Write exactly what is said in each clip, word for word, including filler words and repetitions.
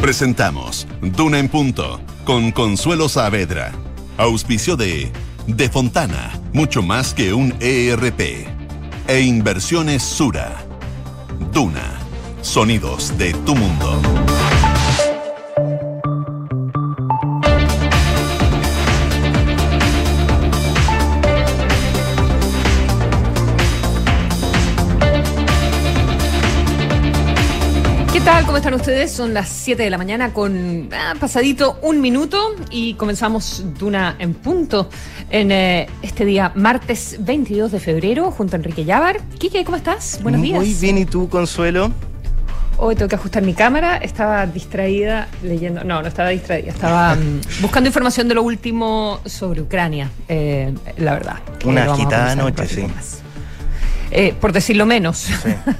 Presentamos Duna en Punto con Consuelo Saavedra. Auspicio de De Fontana, mucho más que un E R P. E Inversiones Sura. Duna, sonidos de tu mundo. ¿Qué tal? ¿Cómo están ustedes? Son las siete de la mañana con ah, pasadito un minuto y comenzamos Duna en Punto en eh, este día martes veintidós de febrero junto a Enrique Llávar. Quique, ¿cómo estás? Buenos días. Muy bien, ¿y tú, Consuelo? Hoy tengo que ajustar mi cámara, estaba distraída leyendo, no, no estaba distraída, estaba um, buscando información de lo último sobre Ucrania, eh, la verdad. Una agitada noche, sí. Eh, por decirlo menos. Sí.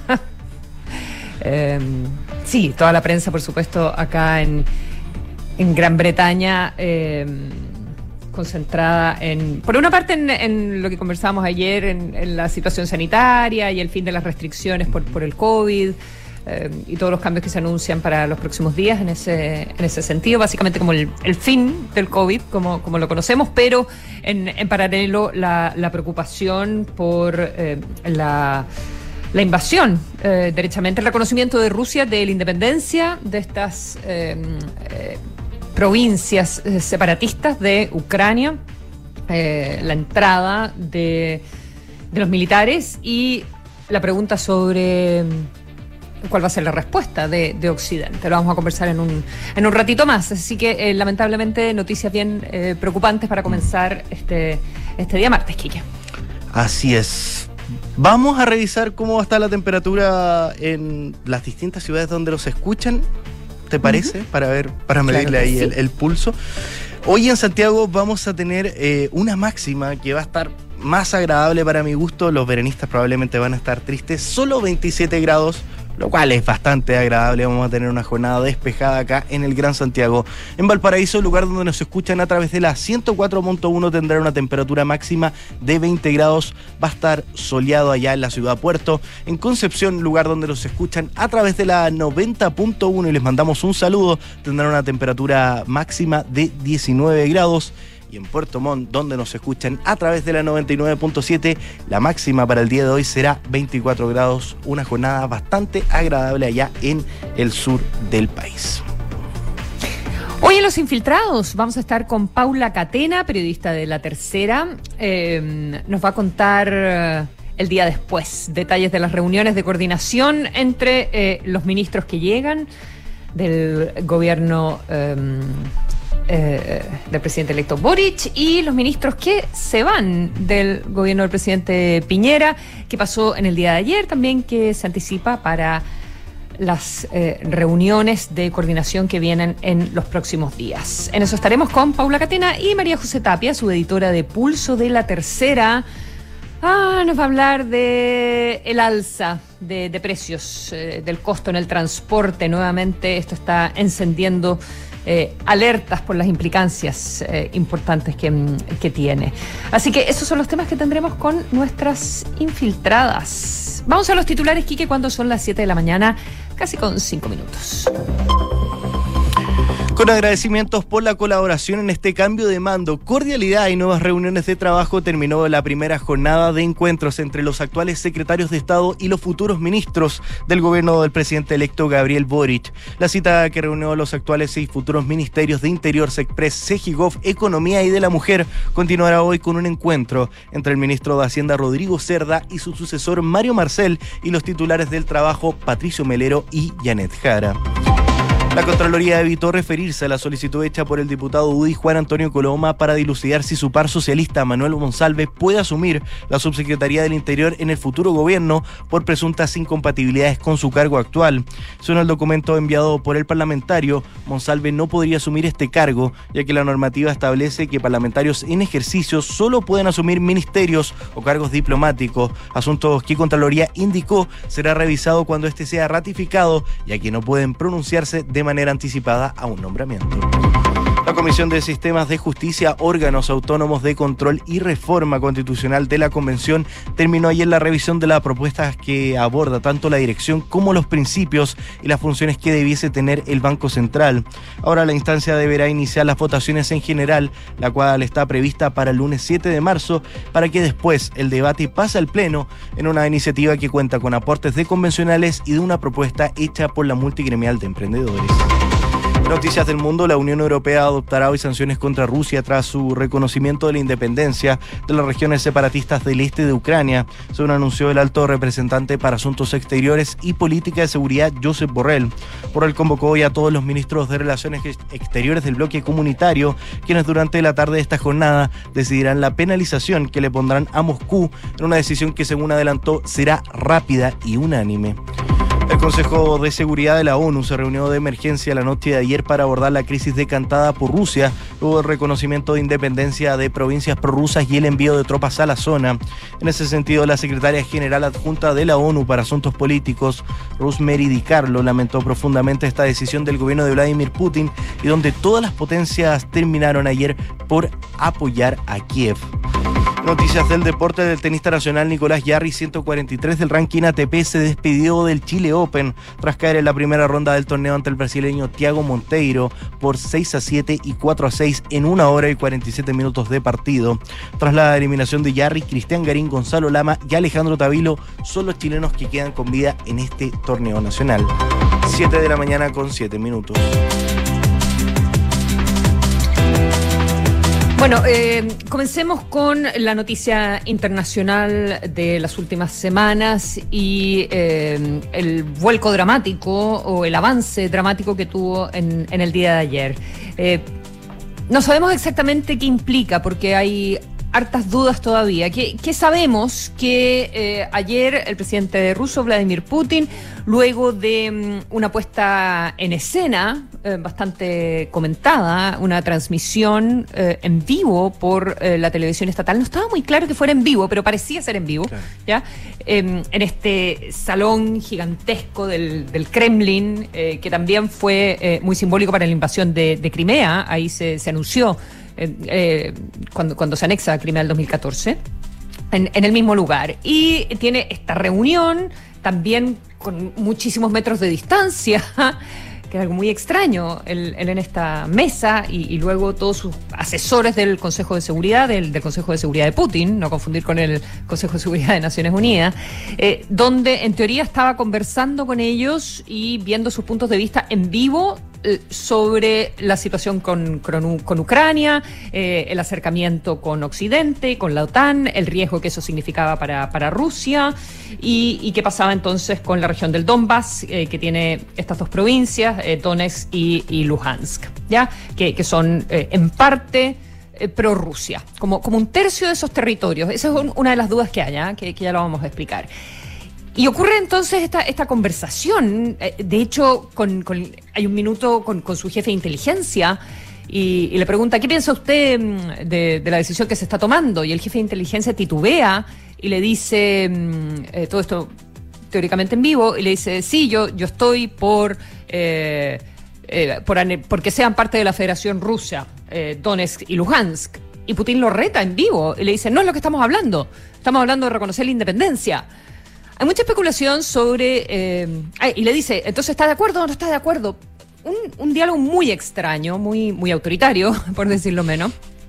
Eh, sí, toda la prensa, por supuesto, acá en, en Gran Bretaña, eh, concentrada en, por una parte, en, en lo que conversábamos ayer, en, en la situación sanitaria y el fin de las restricciones por, por el COVID, eh, y todos los cambios que se anuncian para los próximos días en ese, en ese sentido, básicamente como el, el fin del COVID, como, como lo conocemos, pero en, en paralelo la, la preocupación por eh, la... La invasión, eh, derechamente, el reconocimiento de Rusia de la independencia de estas eh, eh, provincias eh, separatistas de Ucrania, eh, la entrada de, de los militares y la pregunta sobre cuál va a ser la respuesta de, de Occidente. Lo vamos a conversar en un, en un ratito más. Así que, eh, lamentablemente, noticias bien eh, preocupantes para comenzar este, este día martes, Quique. Así es. Vamos a revisar cómo va a estar la temperatura en las distintas ciudades donde los escuchan, ¿te parece? Uh-huh. Para ver, para medirle claro ahí sí. el, el pulso. Hoy en Santiago vamos a tener eh, una máxima que va a estar más agradable para mi gusto. Los verenistas probablemente van a estar tristes. Solo veintisiete grados, lo cual es bastante agradable. Vamos a tener una jornada despejada acá en el Gran Santiago. En Valparaíso, el lugar donde nos escuchan a través de la ciento cuatro punto uno, tendrá una temperatura máxima de veinte grados. Va a estar soleado allá en la ciudad Puerto. En Concepción, lugar donde nos escuchan a través de la noventa punto uno y les mandamos un saludo, tendrá una temperatura máxima de diecinueve grados. Y en Puerto Montt, donde nos escuchan a través de la noventa y nueve punto siete, la máxima para el día de hoy será veinticuatro grados, una jornada bastante agradable allá en el sur del país. Hoy en Los Infiltrados vamos a estar con Paula Catena, periodista de La Tercera. Eh, nos va a contar eh, el día después detalles de las reuniones de coordinación entre eh, los ministros que llegan del gobierno eh, Eh, del presidente electo Boric y los ministros que se van del gobierno del presidente Piñera, que pasó en el día de ayer también, que se anticipa para las eh, reuniones de coordinación que vienen en los próximos días. En eso estaremos con Paula Catena y María José Tapia, su editora de Pulso de La Tercera. Ah, nos va a hablar de el alza de, de precios, eh, del costo en el transporte. Nuevamente esto está encendiendo Eh, alertas por las implicancias eh, importantes que, que tiene. Así que esos son los temas que tendremos con nuestras infiltradas. Vamos a los titulares, Quique, cuando son las siete de la mañana, casi con cinco minutos. Con agradecimientos por la colaboración en este cambio de mando, cordialidad y nuevas reuniones de trabajo, terminó la primera jornada de encuentros entre los actuales secretarios de Estado y los futuros ministros del gobierno del presidente electo Gabriel Boric. La cita, que reunió a los actuales y futuros ministerios de Interior, Sexpress, Segigov, Economía y de la Mujer, continuará hoy con un encuentro entre el ministro de Hacienda Rodrigo Cerda y su sucesor Mario Marcel y los titulares del Trabajo Patricio Melero y Janet Jara. La Contraloría evitó referirse a la solicitud hecha por el diputado U D I Juan Antonio Coloma para dilucidar si su par socialista Manuel Monsalve puede asumir la subsecretaría del Interior en el futuro gobierno por presuntas incompatibilidades con su cargo actual. Según el documento enviado por el parlamentario, Monsalve no podría asumir este cargo, ya que la normativa establece que parlamentarios en ejercicio solo pueden asumir ministerios o cargos diplomáticos, asuntos que Contraloría indicó será revisado cuando este sea ratificado, ya que no pueden pronunciarse de manera anticipada a un nombramiento. La Comisión de Sistemas de Justicia, órganos autónomos de control y reforma constitucional de la Convención, terminó ayer la revisión de la propuesta que aborda tanto la dirección como los principios y las funciones que debiese tener el Banco Central. Ahora la instancia deberá iniciar las votaciones en general, la cual está prevista para el lunes siete de marzo, para que después el debate pase al Pleno en una iniciativa que cuenta con aportes de convencionales y de una propuesta hecha por la multigremial de emprendedores. Noticias del mundo. La Unión Europea adoptará hoy sanciones contra Rusia tras su reconocimiento de la independencia de las regiones separatistas del este de Ucrania, según anunció el alto representante para Asuntos Exteriores y Política de Seguridad, Josep Borrell. Borrell convocó hoy a todos los ministros de Relaciones Exteriores del bloque comunitario, quienes durante la tarde de esta jornada decidirán la penalización que le pondrán a Moscú, en una decisión que, según adelantó, será rápida y unánime. El Consejo de Seguridad de la ONU se reunió de emergencia la noche de ayer para abordar la crisis decantada por Rusia, luego del reconocimiento de independencia de provincias prorrusas y el envío de tropas a la zona. En ese sentido, la secretaria general adjunta de la ONU para Asuntos Políticos, Rosemary DiCarlo, lamentó profundamente esta decisión del gobierno de Vladimir Putin, y donde todas las potencias terminaron ayer por apoyar a Kiev. Noticias del deporte. Del tenista nacional Nicolás Jarry, ciento cuarenta y tres del ranking A T P, se despidió del Chile Open tras caer en la primera ronda del torneo ante el brasileño Thiago Monteiro por seis a siete y cuatro a seis en una hora y cuarenta y siete minutos de partido. Tras la eliminación de Jarry, Cristian Garín, Gonzalo Lama y Alejandro Tavilo son los chilenos que quedan con vida en este torneo nacional. siete de la mañana con siete minutos. Bueno, eh, comencemos con la noticia internacional de las últimas semanas y eh, el vuelco dramático o el avance dramático que tuvo en, en el día de ayer. Eh, no sabemos exactamente qué implica, porque hay hartas dudas todavía. ¿Qué, qué sabemos? Que eh, ayer el presidente ruso, Vladimir Putin, luego de um, una puesta en escena eh, bastante comentada, una transmisión eh, en vivo por eh, la televisión estatal, no estaba muy claro que fuera en vivo, pero parecía ser en vivo, claro. ¿Ya? Eh, en este salón gigantesco del, del Kremlin, eh, que también fue eh, muy simbólico para la invasión de, de Crimea. Ahí se, se anunció Eh, eh, cuando, cuando se anexa a Crimea el dos mil catorce, en, en el mismo lugar. Y tiene esta reunión también con muchísimos metros de distancia, que es algo muy extraño, él, él en esta mesa y, y luego todos sus asesores del Consejo de Seguridad, del, del Consejo de Seguridad de Putin, no confundir con el Consejo de Seguridad de Naciones Unidas, eh, donde en teoría estaba conversando con ellos y viendo sus puntos de vista en vivo sobre la situación con, con, con Ucrania, eh, el acercamiento con Occidente, con la OTAN, el riesgo que eso significaba para, para Rusia y, y qué pasaba entonces con la región del Donbass, eh, que tiene estas dos provincias, eh, Donetsk y, y Luhansk, ¿ya? Que, que son eh, en parte eh, pro-Rusia, como, como un tercio de esos territorios. Esa es un, una de las dudas que hay, ¿eh? que, que ya lo vamos a explicar. Y ocurre entonces esta, esta conversación, eh, de hecho, con, con, hay un minuto con, con su jefe de inteligencia y, y le pregunta, ¿qué piensa usted de, de la decisión que se está tomando? Y el jefe de inteligencia titubea y le dice, eh, todo esto teóricamente en vivo, y le dice, sí, yo, yo estoy por, eh, eh, por porque sean parte de la Federación Rusa, eh, Donetsk y Luhansk. Y Putin lo reta en vivo y le dice, no es lo que estamos hablando, estamos hablando de reconocer la independencia. Hay mucha especulación sobre... Eh, y le dice, ¿entonces está de acuerdo o no está de acuerdo? Un, un diálogo muy extraño, muy, muy autoritario, por decirlo menos.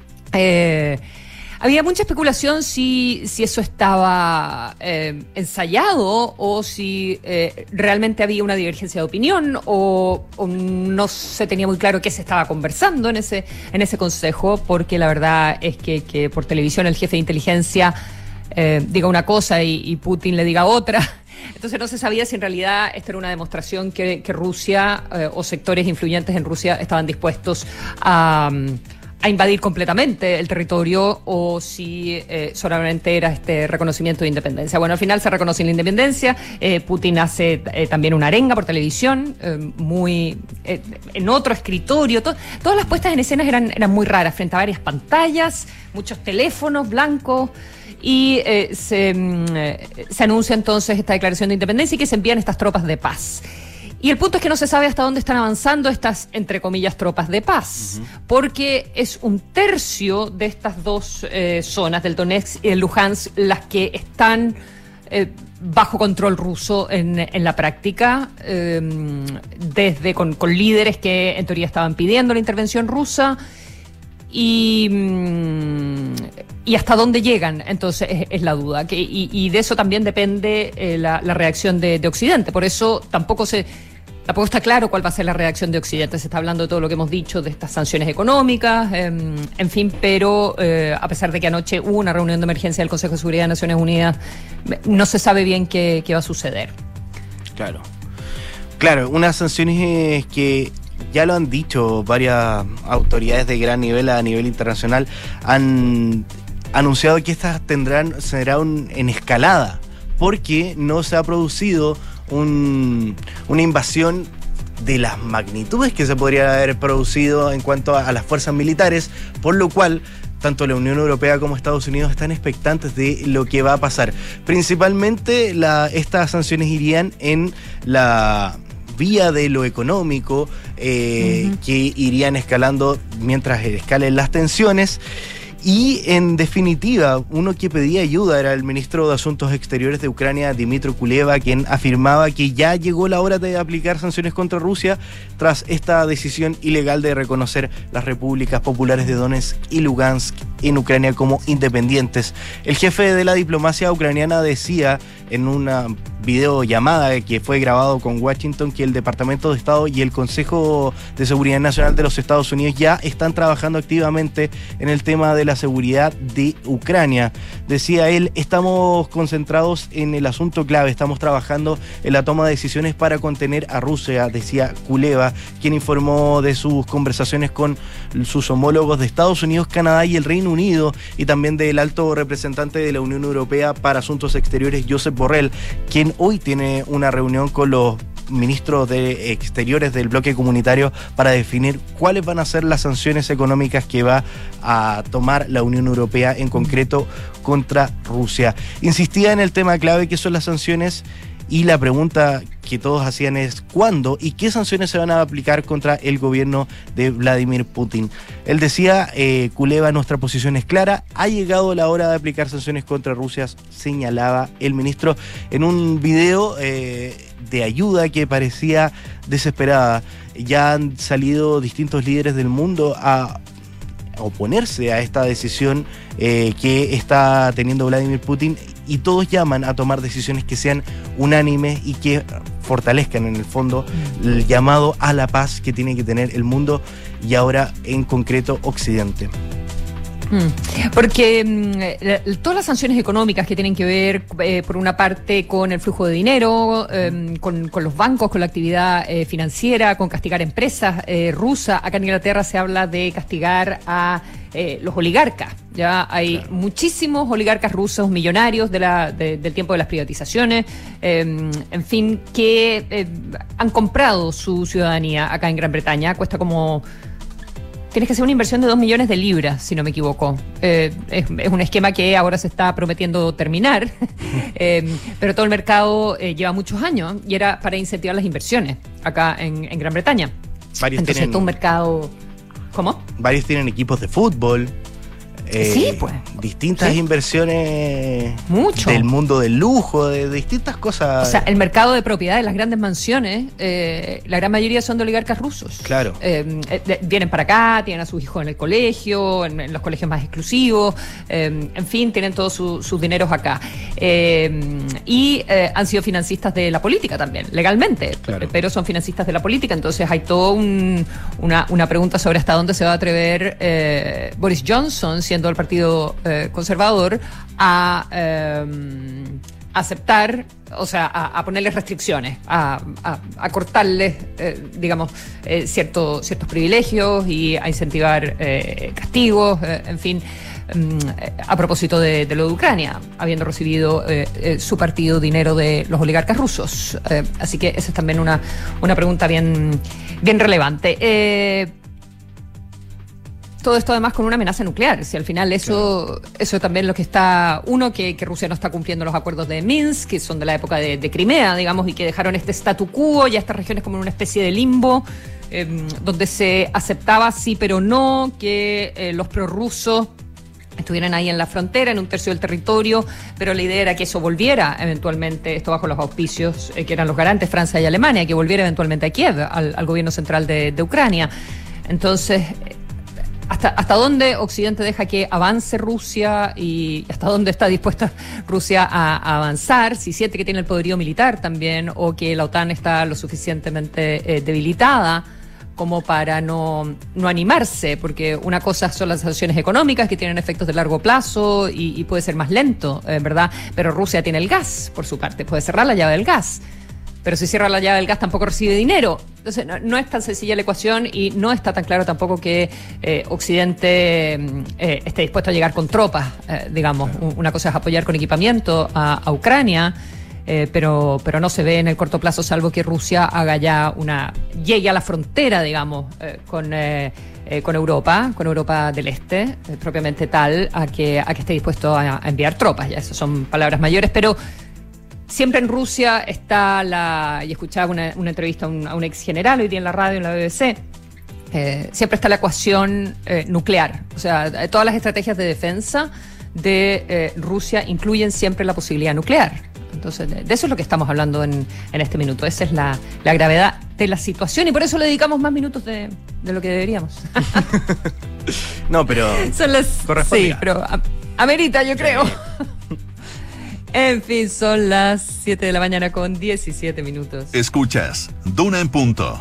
Eh, había mucha especulación si, si eso estaba eh, ensayado o si eh, realmente había una divergencia de opinión o, o no se tenía muy claro qué se estaba conversando en ese, en ese consejo, porque la verdad es que, que por televisión el jefe de inteligencia Eh, diga una cosa y, y Putin le diga otra. Entonces no se sabía si en realidad esta era una demostración que, que Rusia eh, o sectores influyentes en Rusia estaban dispuestos a, a invadir completamente el territorio o si eh, solamente era este reconocimiento de independencia. Bueno, al final se reconoce la independencia. eh, Putin hace eh, también una arenga por televisión, eh, muy eh, en otro escritorio. To- todas las puestas en escenas eran, eran muy raras, frente a varias pantallas, muchos teléfonos blancos. Y eh, se, eh, se anuncia entonces esta declaración de independencia y que se envían estas tropas de paz. Y el punto es que no se sabe hasta dónde están avanzando estas, entre comillas, tropas de paz, uh-huh. porque es un tercio de estas dos eh, zonas, del Donetsk y el Luhansk, las que están eh, bajo control ruso en, en la práctica, eh, desde con, con líderes que en teoría estaban pidiendo la intervención rusa, y, y hasta dónde llegan, entonces es, es la duda, que, y, y de eso también depende eh, la, la reacción de, de Occidente, por eso tampoco se... Tampoco está claro cuál va a ser la reacción de Occidente. Se está hablando de todo lo que hemos dicho, de estas sanciones económicas, eh, en fin, pero eh, a pesar de que anoche hubo una reunión de emergencia del Consejo de Seguridad de Naciones Unidas, no se sabe bien qué, qué va a suceder. Claro. Claro, unas sanciones que ya lo han dicho varias autoridades de gran nivel a nivel internacional, han anunciado que estas tendrán, serán en escalada, porque no se ha producido Un, una invasión de las magnitudes que se podría haber producido en cuanto a, a las fuerzas militares, por lo cual tanto la Unión Europea como Estados Unidos están expectantes de lo que va a pasar. Principalmente la, estas sanciones irían en la vía de lo económico, eh, uh-huh. que irían escalando mientras escalen las tensiones. Y en definitiva, uno que pedía ayuda era el ministro de Asuntos Exteriores de Ucrania, Dmytro Kuleba, quien afirmaba que ya llegó la hora de aplicar sanciones contra Rusia tras esta decisión ilegal de reconocer las repúblicas populares de Donetsk y Lugansk en Ucrania como independientes. El jefe de la diplomacia ucraniana decía en una videollamada que fue grabado con Washington que el Departamento de Estado y el Consejo de Seguridad Nacional de los Estados Unidos ya están trabajando activamente en el tema de la seguridad de Ucrania. Decía él, estamos concentrados en el asunto clave, estamos trabajando en la toma de decisiones para contener a Rusia, decía Kuleba, quien informó de sus conversaciones con sus homólogos de Estados Unidos, Canadá y el Reino Unido, y también del alto representante de la Unión Europea para Asuntos Exteriores, Josep Borrell, quien hoy tiene una reunión con los ministros de Exteriores del bloque comunitario para definir cuáles van a ser las sanciones económicas que va a tomar la Unión Europea en concreto contra Rusia. Insistía en el tema clave que son las sanciones, y la pregunta que todos hacían es ¿cuándo y qué sanciones se van a aplicar contra el gobierno de Vladimir Putin? Él decía, eh, Kuleba, nuestra posición es clara, ha llegado la hora de aplicar sanciones contra Rusia, señalaba el ministro en un video eh, de ayuda que parecía desesperada. Ya han salido distintos líderes del mundo a oponerse a esta decisión eh, que está teniendo Vladimir Putin, y todos llaman a tomar decisiones que sean unánimes y que fortalezcan en el fondo el llamado a la paz que tiene que tener el mundo y ahora en concreto Occidente. Porque mm, todas las sanciones económicas que tienen que ver, eh, por una parte, con el flujo de dinero, eh, con, con los bancos, con la actividad eh, financiera, con castigar empresas eh, rusas. Acá en Inglaterra se habla de castigar a eh, los oligarcas. Ya hay claro. muchísimos oligarcas rusos millonarios de la, de, del tiempo de las privatizaciones, eh, en fin, que eh, han comprado su ciudadanía acá en Gran Bretaña. Cuesta como... Tienes que hacer una inversión de dos millones de libras, si no me equivoco. Eh, es, es un esquema que ahora se está prometiendo terminar, eh, pero todo el mercado eh, lleva muchos años y era para incentivar las inversiones acá en, en Gran Bretaña. Varios Entonces, tienen, todo un mercado... ¿Cómo? Varios tienen equipos de fútbol. Eh, sí, pues. Distintas sí. inversiones Mucho. Del mundo del lujo, de, de distintas cosas. O sea, el mercado de propiedad de las grandes mansiones, eh, la gran mayoría son de oligarcas rusos. Claro. Eh, eh, vienen para acá, tienen a sus hijos en el colegio, en, en los colegios más exclusivos, eh, en fin, tienen todos su, sus dineros acá. Eh, y eh, han sido financistas de la política también, legalmente, claro. pero son financistas de la política, entonces hay toda un, una, una pregunta sobre hasta dónde se va a atrever eh, Boris Johnson, siendo el partido eh, conservador, a eh, aceptar, o sea, a, a ponerles restricciones, a, a, a cortarles, eh, digamos, eh, cierto, ciertos privilegios y a incentivar eh, castigos, eh, en fin, eh, a propósito de, de lo de Ucrania, habiendo recibido eh, eh, su partido dinero de los oligarcas rusos. Eh, así que esa es también una, una pregunta bien, bien relevante. Eh, todo esto además con una amenaza nuclear. Si al final eso, claro. eso también lo que está, uno, que, que Rusia no está cumpliendo los acuerdos de Minsk, que son de la época de, de Crimea, digamos, y que dejaron este statu quo y a estas regiones como en una especie de limbo, eh, donde se aceptaba sí pero no, que eh, los prorrusos estuvieran ahí en la frontera, en un tercio del territorio, pero la idea era que eso volviera eventualmente, esto bajo los auspicios eh, que eran los garantes Francia y Alemania, que volviera eventualmente a Kiev, al, al gobierno central de, de Ucrania. Entonces, ¿hasta, hasta dónde Occidente deja que avance Rusia y hasta dónde está dispuesta Rusia a, a avanzar? Si siente que tiene el poderío militar también, o que la OTAN está lo suficientemente eh, debilitada como para no, no animarse, porque una cosa son las sanciones económicas que tienen efectos de largo plazo y, y puede ser más lento, eh, ¿verdad? Pero Rusia tiene el gas, por su parte, puede cerrar la llave del gas. Pero si cierra la llave del gas tampoco recibe dinero. Entonces no, no es tan sencilla la ecuación y no está tan claro tampoco que eh, Occidente eh, esté dispuesto a llegar con tropas, eh, digamos. Claro. Una cosa es apoyar con equipamiento a, a Ucrania, eh, pero, pero no se ve en el corto plazo, salvo que Rusia haga ya una, llegue a la frontera, digamos, eh, con, eh, eh, con Europa, con Europa del Este, eh, propiamente tal, a que, a que esté dispuesto a, a enviar tropas. Ya esas son palabras mayores, pero siempre en Rusia está la, y escuchaba una, una entrevista a un, a un ex general hoy día en la radio, en la B B C, eh, siempre está la ecuación eh, nuclear. O sea, todas las estrategias de defensa de eh, Rusia incluyen siempre la posibilidad nuclear. Entonces, de, de eso es lo que estamos hablando en, en este minuto. Esa es la, la gravedad de la situación y por eso le dedicamos más minutos de, de lo que deberíamos. No, pero son las, corresponde. Sí, pero a, amerita, yo creo. En fin, son las siete de la mañana con diecisiete minutos. Escuchas Duna en Punto.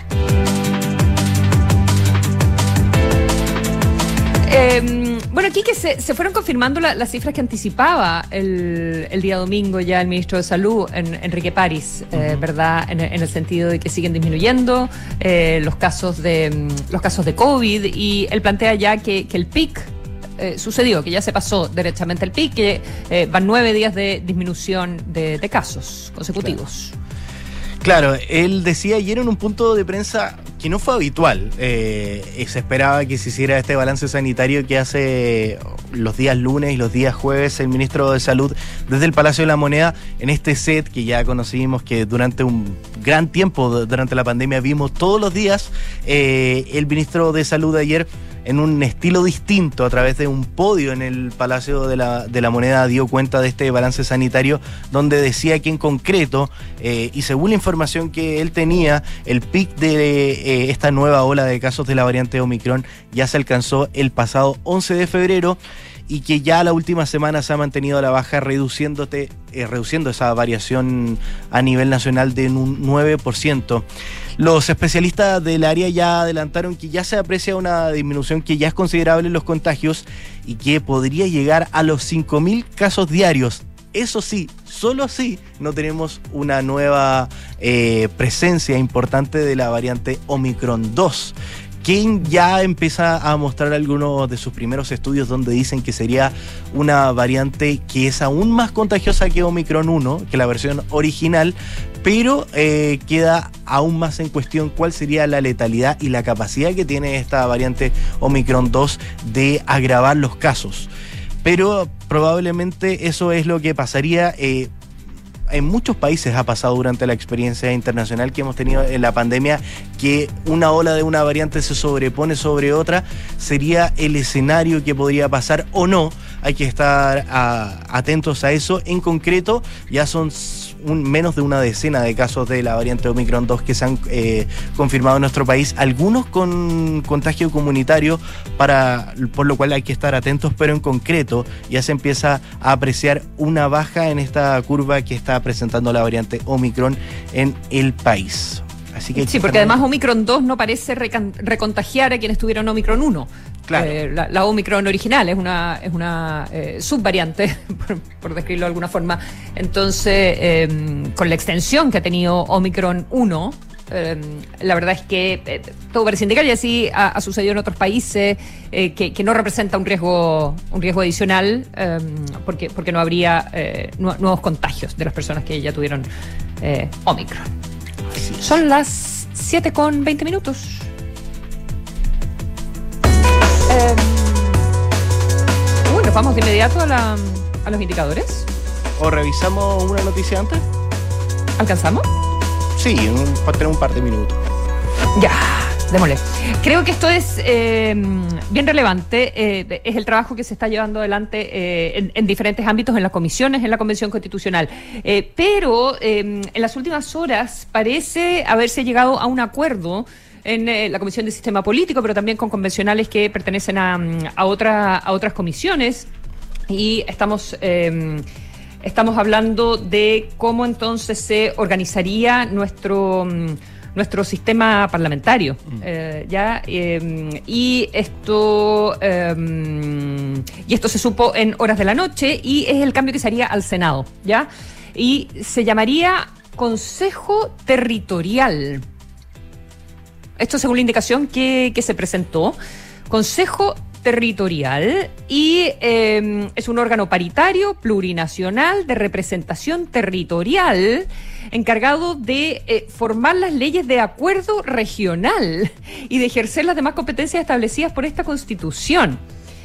Eh, bueno, aquí que se, se fueron confirmando la, las cifras que anticipaba el, el día domingo ya el ministro de Salud, en, Enrique París, eh, uh-huh. ¿verdad? En, en el sentido de que siguen disminuyendo eh, los casos de los casos de COVID y él plantea ya que, que el pic Eh, sucedió, que ya se pasó derechamente el pic, que eh, van nueve días de disminución de, de casos consecutivos. Claro. Claro, él decía ayer en un punto de prensa que no fue habitual. Eh, se esperaba que se hiciera este balance sanitario que hace los días lunes y los días jueves el ministro de Salud desde el Palacio de la Moneda en este set que ya conocimos que durante un gran tiempo, durante la pandemia, vimos todos los días. Eh, el ministro de Salud ayer, en un estilo distinto, a través de un podio en el Palacio de la, de la Moneda, dio cuenta de este balance sanitario, donde decía que en concreto, eh, y según la información que él tenía, el pic de eh, esta nueva ola de casos de la variante Omicron ya se alcanzó el pasado once de febrero, y que ya la última semana se ha mantenido a la baja, reduciéndote, eh, reduciendo esa variación a nivel nacional de un nueve por ciento. Los especialistas del área ya adelantaron que ya se aprecia una disminución que ya es considerable en los contagios y que podría llegar a los cinco mil casos diarios. Eso sí, solo así no tenemos una nueva eh, presencia importante de la variante Omicron dos. Quien ya empieza a mostrar algunos de sus primeros estudios donde dicen que sería una variante que es aún más contagiosa que Omicron uno, que la versión original, pero eh, queda aún más en cuestión cuál sería la letalidad y la capacidad que tiene esta variante Omicron dos de agravar los casos. Pero probablemente eso es lo que pasaría. Eh, En muchos países ha pasado durante la experiencia internacional que hemos tenido en la pandemia que una ola de una variante se sobrepone sobre otra. Sería el escenario que podría pasar o no. Hay que estar a, atentos a eso. En concreto, ya son un, menos de una decena de casos de la variante Omicron dos que se han eh, confirmado en nuestro país, algunos con contagio comunitario, para, por lo cual hay que estar atentos, pero en concreto ya se empieza a apreciar una baja en esta curva que está presentando la variante Omicron en el país. Así que sí, porque además Omicron dos no parece recan- recontagiar a quienes tuvieron Omicron uno. Claro. Eh, la, la Omicron original es una, es una eh, subvariante, por, por describirlo de alguna forma. Entonces, eh, con la extensión que ha tenido Omicron uno, eh, la verdad es que eh, todo parece indicar, y así ha, ha sucedido en otros países, eh, que, que no representa un riesgo, un riesgo adicional, eh, porque, porque no habría eh, nu- nuevos contagios de las personas que ya tuvieron eh, Omicron. Son las siete con veinte minutos. Eh, ¿Nos vamos de inmediato a, la, a los indicadores? ¿O revisamos una noticia antes? ¿Alcanzamos? Sí, un, para tener un par de minutos. Ya, démosle. Creo que esto es eh, bien relevante. Eh, es el trabajo que se está llevando adelante eh, en, en diferentes ámbitos, en las comisiones, en la Convención Constitucional. Eh, pero eh, en las últimas horas parece haberse llegado a un acuerdo en eh, la Comisión de Sistema Político, pero también con convencionales que pertenecen a, a, otra, a otras comisiones. Y estamos... Eh, Estamos hablando de cómo entonces se organizaría nuestro, nuestro sistema parlamentario. Mm. Eh, ya eh, y esto eh, y esto se supo en horas de la noche y es el cambio que se haría al Senado, ¿ya? Y se llamaría Consejo Territorial. Esto según la indicación que, que se presentó. Consejo Territorial y eh, es un órgano paritario, plurinacional, de representación territorial, encargado de eh, formar las leyes de acuerdo regional y de ejercer las demás competencias establecidas por esta Constitución.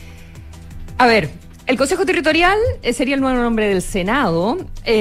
A ver, el Consejo Territorial eh, sería el nuevo nombre del Senado.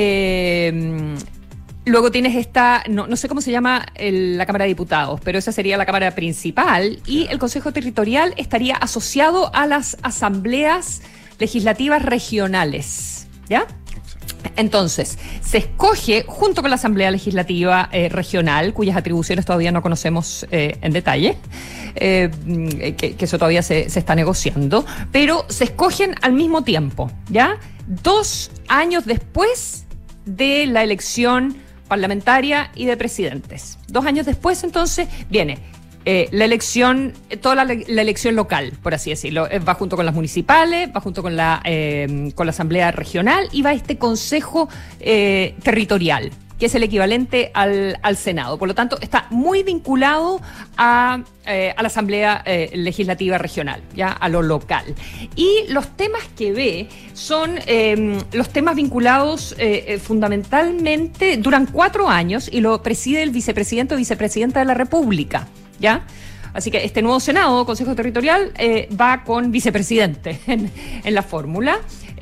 Eh, Luego tienes esta, no, no sé cómo se llama el, la Cámara de Diputados, pero esa sería la Cámara principal y el Consejo Territorial estaría asociado a las asambleas legislativas regionales, ¿ya? Entonces, se escoge junto con la Asamblea Legislativa eh, Regional, cuyas atribuciones todavía no conocemos eh, en detalle, eh, que, que eso todavía se, se está negociando, pero se escogen al mismo tiempo, ¿ya? Dos años después de la elección parlamentaria y de presidentes. Dos años después, entonces, viene eh, la elección, toda la, la elección local, por así decirlo. Eh, va junto con las municipales, va junto con la, eh, con la Asamblea Regional y va este Consejo eh, Territorial, que es el equivalente al, al Senado. Por lo tanto, está muy vinculado a, eh, a la Asamblea eh, Legislativa Regional, ya a lo local. Y los temas que ve son eh, los temas vinculados eh, eh, fundamentalmente, duran cuatro años y lo preside el vicepresidente o vicepresidenta de la República, ¿ya? Así que este nuevo Senado, Consejo Territorial, eh, va con vicepresidente en, en la fórmula.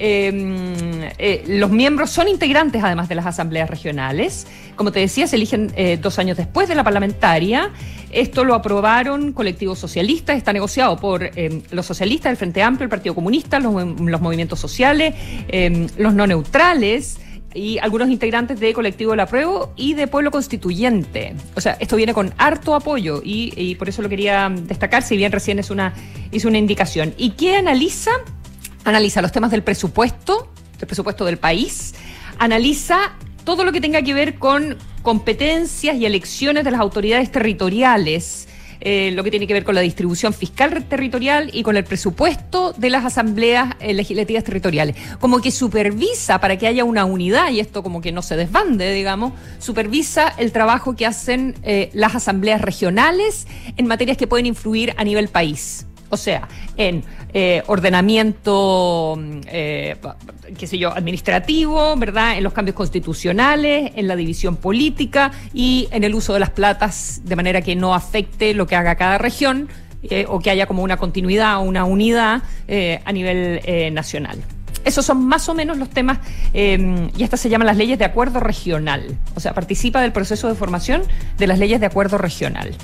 Eh, eh, los miembros son integrantes además de las asambleas regionales. Como te decía, se eligen eh, dos años después de la parlamentaria. Esto lo aprobaron colectivos socialistas, está negociado por eh, los socialistas, el Frente Amplio, el Partido Comunista, los, los movimientos sociales, eh, los no neutrales y algunos integrantes de Colectivo del Apruebo y de Pueblo Constituyente. O sea, esto viene con harto apoyo y, y por eso lo quería destacar, si bien recién es una, hizo una indicación. ¿Y qué analiza? Analiza los temas del presupuesto, del presupuesto del país, analiza todo lo que tenga que ver con competencias y elecciones de las autoridades territoriales, eh, lo que tiene que ver con la distribución fiscal territorial y con el presupuesto de las asambleas eh, legislativas territoriales. Como que supervisa para que haya una unidad, y esto como que no se desbande, digamos, supervisa el trabajo que hacen eh, las asambleas regionales en materias que pueden influir a nivel país. O sea, en eh, ordenamiento, eh, qué sé yo, administrativo, ¿verdad? En los cambios constitucionales, en la división política y en el uso de las platas de manera que no afecte lo que haga cada región eh, o que haya como una continuidad o una unidad eh, a nivel eh, nacional. Esos son más o menos los temas, eh, y estas se llaman las leyes de acuerdo regional. O sea, participa del proceso de formación de las leyes de acuerdo regional.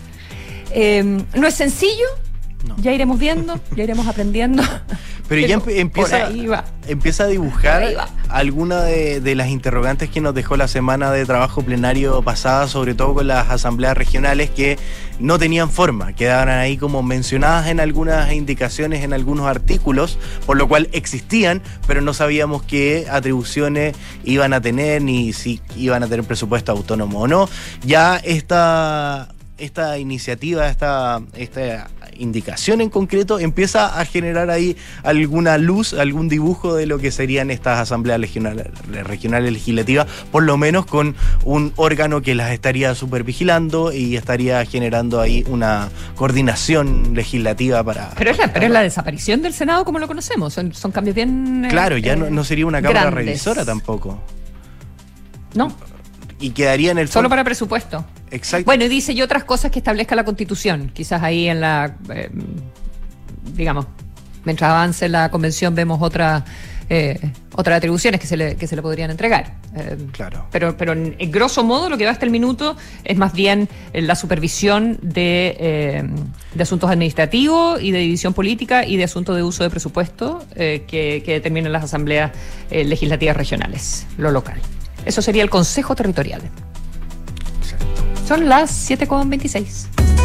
Eh, ¿No es sencillo? No. Ya iremos viendo, ya iremos aprendiendo. Pero ya emp- empieza, empieza a dibujar alguna de, de las interrogantes que nos dejó la semana de trabajo plenario pasada, sobre todo con las asambleas regionales que no tenían forma, quedaban ahí como mencionadas en algunas indicaciones, en algunos artículos, por lo cual existían, pero no sabíamos qué atribuciones iban a tener, ni si iban a tener presupuesto autónomo o no. Ya esta... esta iniciativa, esta, esta indicación en concreto empieza a generar ahí alguna luz, algún dibujo de lo que serían estas asambleas regionales, regionales legislativas, por lo menos con un órgano que las estaría supervigilando y estaría generando ahí una coordinación legislativa para... Pero es la, pero es la desaparición del Senado como lo conocemos, son, son cambios bien... Claro, ya eh, no, no sería una Cámara grandes. Revisora tampoco. No. Y quedaría en el... Solo para presupuesto. Exacto. Bueno, y dice, y otras cosas que establezca la Constitución, quizás ahí en la, eh, digamos, mientras avance la convención vemos otra, eh, otras atribuciones que se le, que se le podrían entregar. Eh, claro. Pero, pero en, en grosso modo lo que va hasta el minuto es más bien eh, la supervisión de, eh, de asuntos administrativos y de división política y de asuntos de uso de presupuesto eh, que, que determinan las asambleas eh, legislativas regionales, lo local. Eso sería el Consejo Territorial. Exacto. Son las siete con veintiséis.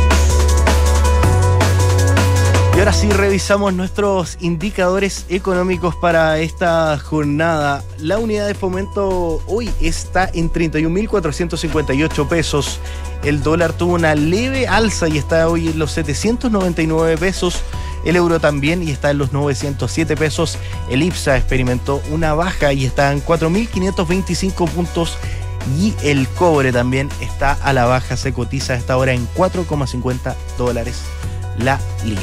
Y ahora sí revisamos nuestros indicadores económicos para esta jornada. La unidad de fomento hoy está en treinta y un mil cuatrocientos cincuenta y ocho pesos. El dólar tuvo una leve alza y está hoy en los setecientos noventa y nueve pesos. El euro también y está en los novecientos siete pesos. El IPSA experimentó una baja y está en cuatro mil quinientos veinticinco puntos. Y el cobre también está a la baja, se cotiza a esta hora en cuatro coma cincuenta dólares la libra.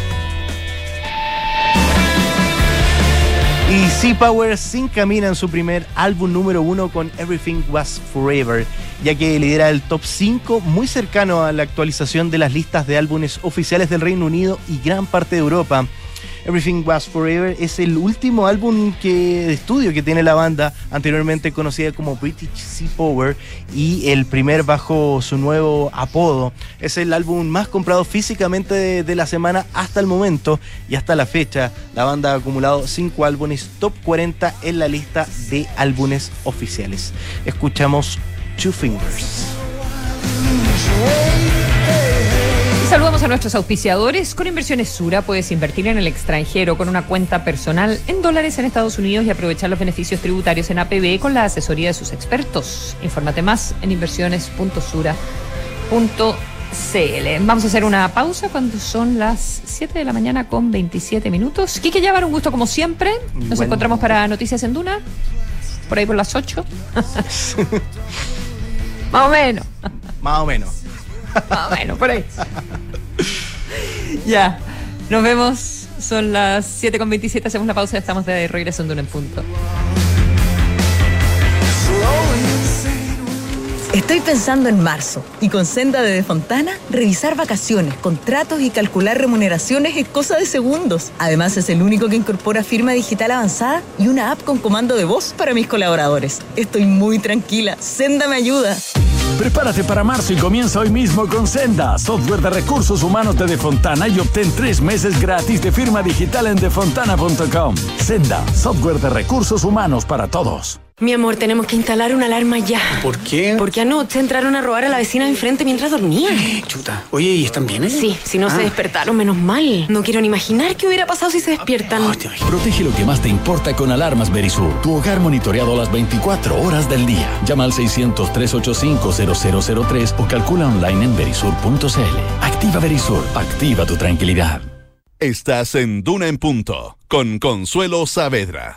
Y Sea Power se encamina en su primer álbum número uno con Everything Was Forever, ya que lidera el top cinco, muy cercano a la actualización de las listas de álbumes oficiales del Reino Unido y gran parte de Europa. Everything Was Forever es el último álbum que, de estudio que tiene la banda, anteriormente conocida como British Sea Power, y el primer bajo su nuevo apodo. Es el álbum más comprado físicamente de, de la semana hasta el momento, y hasta la fecha la banda ha acumulado cinco álbumes top cuarenta en la lista de álbumes oficiales. Escuchamos Two Fingers. Y saludamos a nuestros auspiciadores. Con Inversiones Sura puedes invertir en el extranjero con una cuenta personal en dólares en Estados Unidos y aprovechar los beneficios tributarios en A P B con la asesoría de sus expertos. Infórmate más en inversiones punto sura punto c l. Vamos a hacer una pausa cuando son las siete de la mañana con veintisiete minutos. Quique Llávar, un gusto como siempre. Nos bueno. encontramos para Noticias en Duna, por ahí por las ocho. Más o menos. Más o menos. Más o menos, por ahí. Ya, nos vemos. Son las siete con veintisiete, hacemos una pausa y estamos de regreso en Duna en Punto. Estoy pensando en marzo y con Senda de Defontana, revisar vacaciones, contratos y calcular remuneraciones es cosa de segundos. Además es el único que incorpora firma digital avanzada y una app con comando de voz para mis colaboradores. Estoy muy tranquila, Senda me ayuda. Prepárate para marzo y comienza hoy mismo con Senda, software de recursos humanos de Defontana, y obtén tres meses gratis de firma digital en defontana punto com. Senda, software de recursos humanos para todos. Mi amor, tenemos que instalar una alarma ya. ¿Por qué? Porque anoche entraron a robar a la vecina de enfrente mientras dormía. Chuta. Oye, ¿y están bien ellos? Sí, si no ah. se despertaron, menos mal. No quiero ni imaginar qué hubiera pasado si se despiertan. Oh, Protege lo que más te importa con Alarmas Verisur. Tu hogar monitoreado las veinticuatro horas del día. Llama al seiscientos, trescientos ochenta y cinco, cero cero cero tres o calcula online en verisur punto c l. Activa Verisur. Activa tu tranquilidad. Estás en Duna en Punto con Consuelo Saavedra.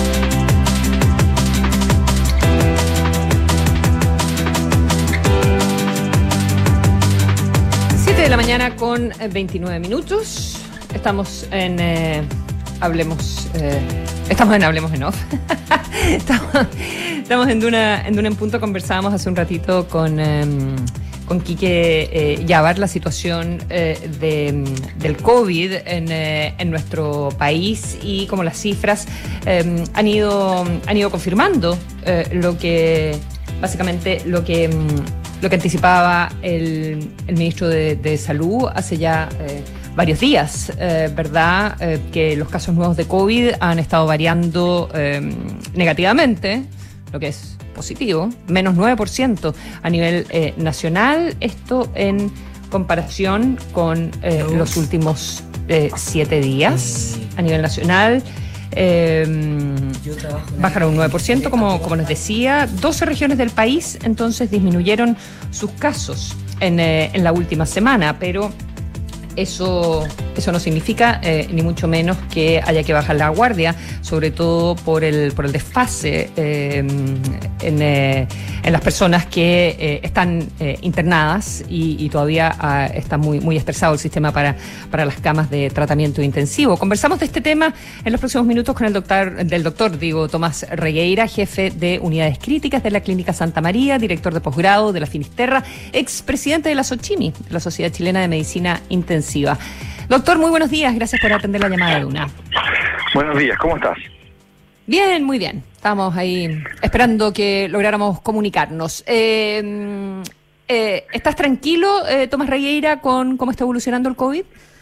De la mañana con veintinueve minutos. Estamos en eh, Hablemos eh, Estamos en Hablemos en Off. estamos, estamos en Duna en Duna en Punto. Conversábamos hace un ratito con eh, con Quique eh, Llávar la situación eh, de, del COVID en, eh, en nuestro país y como las cifras eh, han ido han ido confirmando eh, lo que básicamente lo que lo que anticipaba el, el ministro de, de Salud hace ya eh, varios días, eh, ¿verdad? Eh, que los casos nuevos de COVID han estado variando eh, negativamente, lo que es positivo, menos nueve por ciento a nivel eh, nacional, esto en comparación con eh, los últimos eh, siete días a nivel nacional. Eh, bajaron un nueve por ciento, como, como les decía. doce regiones del país entonces disminuyeron sus casos en, eh, en la última semana, pero eso, eso no significa eh, ni mucho menos que haya que bajar la guardia, sobre todo por el, por el desfase eh, en, eh, en las personas que eh, están eh, internadas y, y todavía ah, está muy, muy estresado el sistema para, para las camas de tratamiento intensivo. Conversamos de este tema en los próximos minutos con el doctor, del doctor digo, Tomás Regueira, jefe de unidades críticas de la Clínica Santa María, director de posgrado de la Finisterra, expresidente de la SOCHIMI, la Sociedad Chilena de Medicina Intensiva. Doctor, muy buenos días. Gracias por atender la llamada de Duna. Buenos días, ¿cómo estás? Bien, muy bien. Estamos ahí esperando que lográramos comunicarnos. Eh, eh, ¿Estás tranquilo, eh, Tomás Regueira, con cómo está evolucionando el COVID?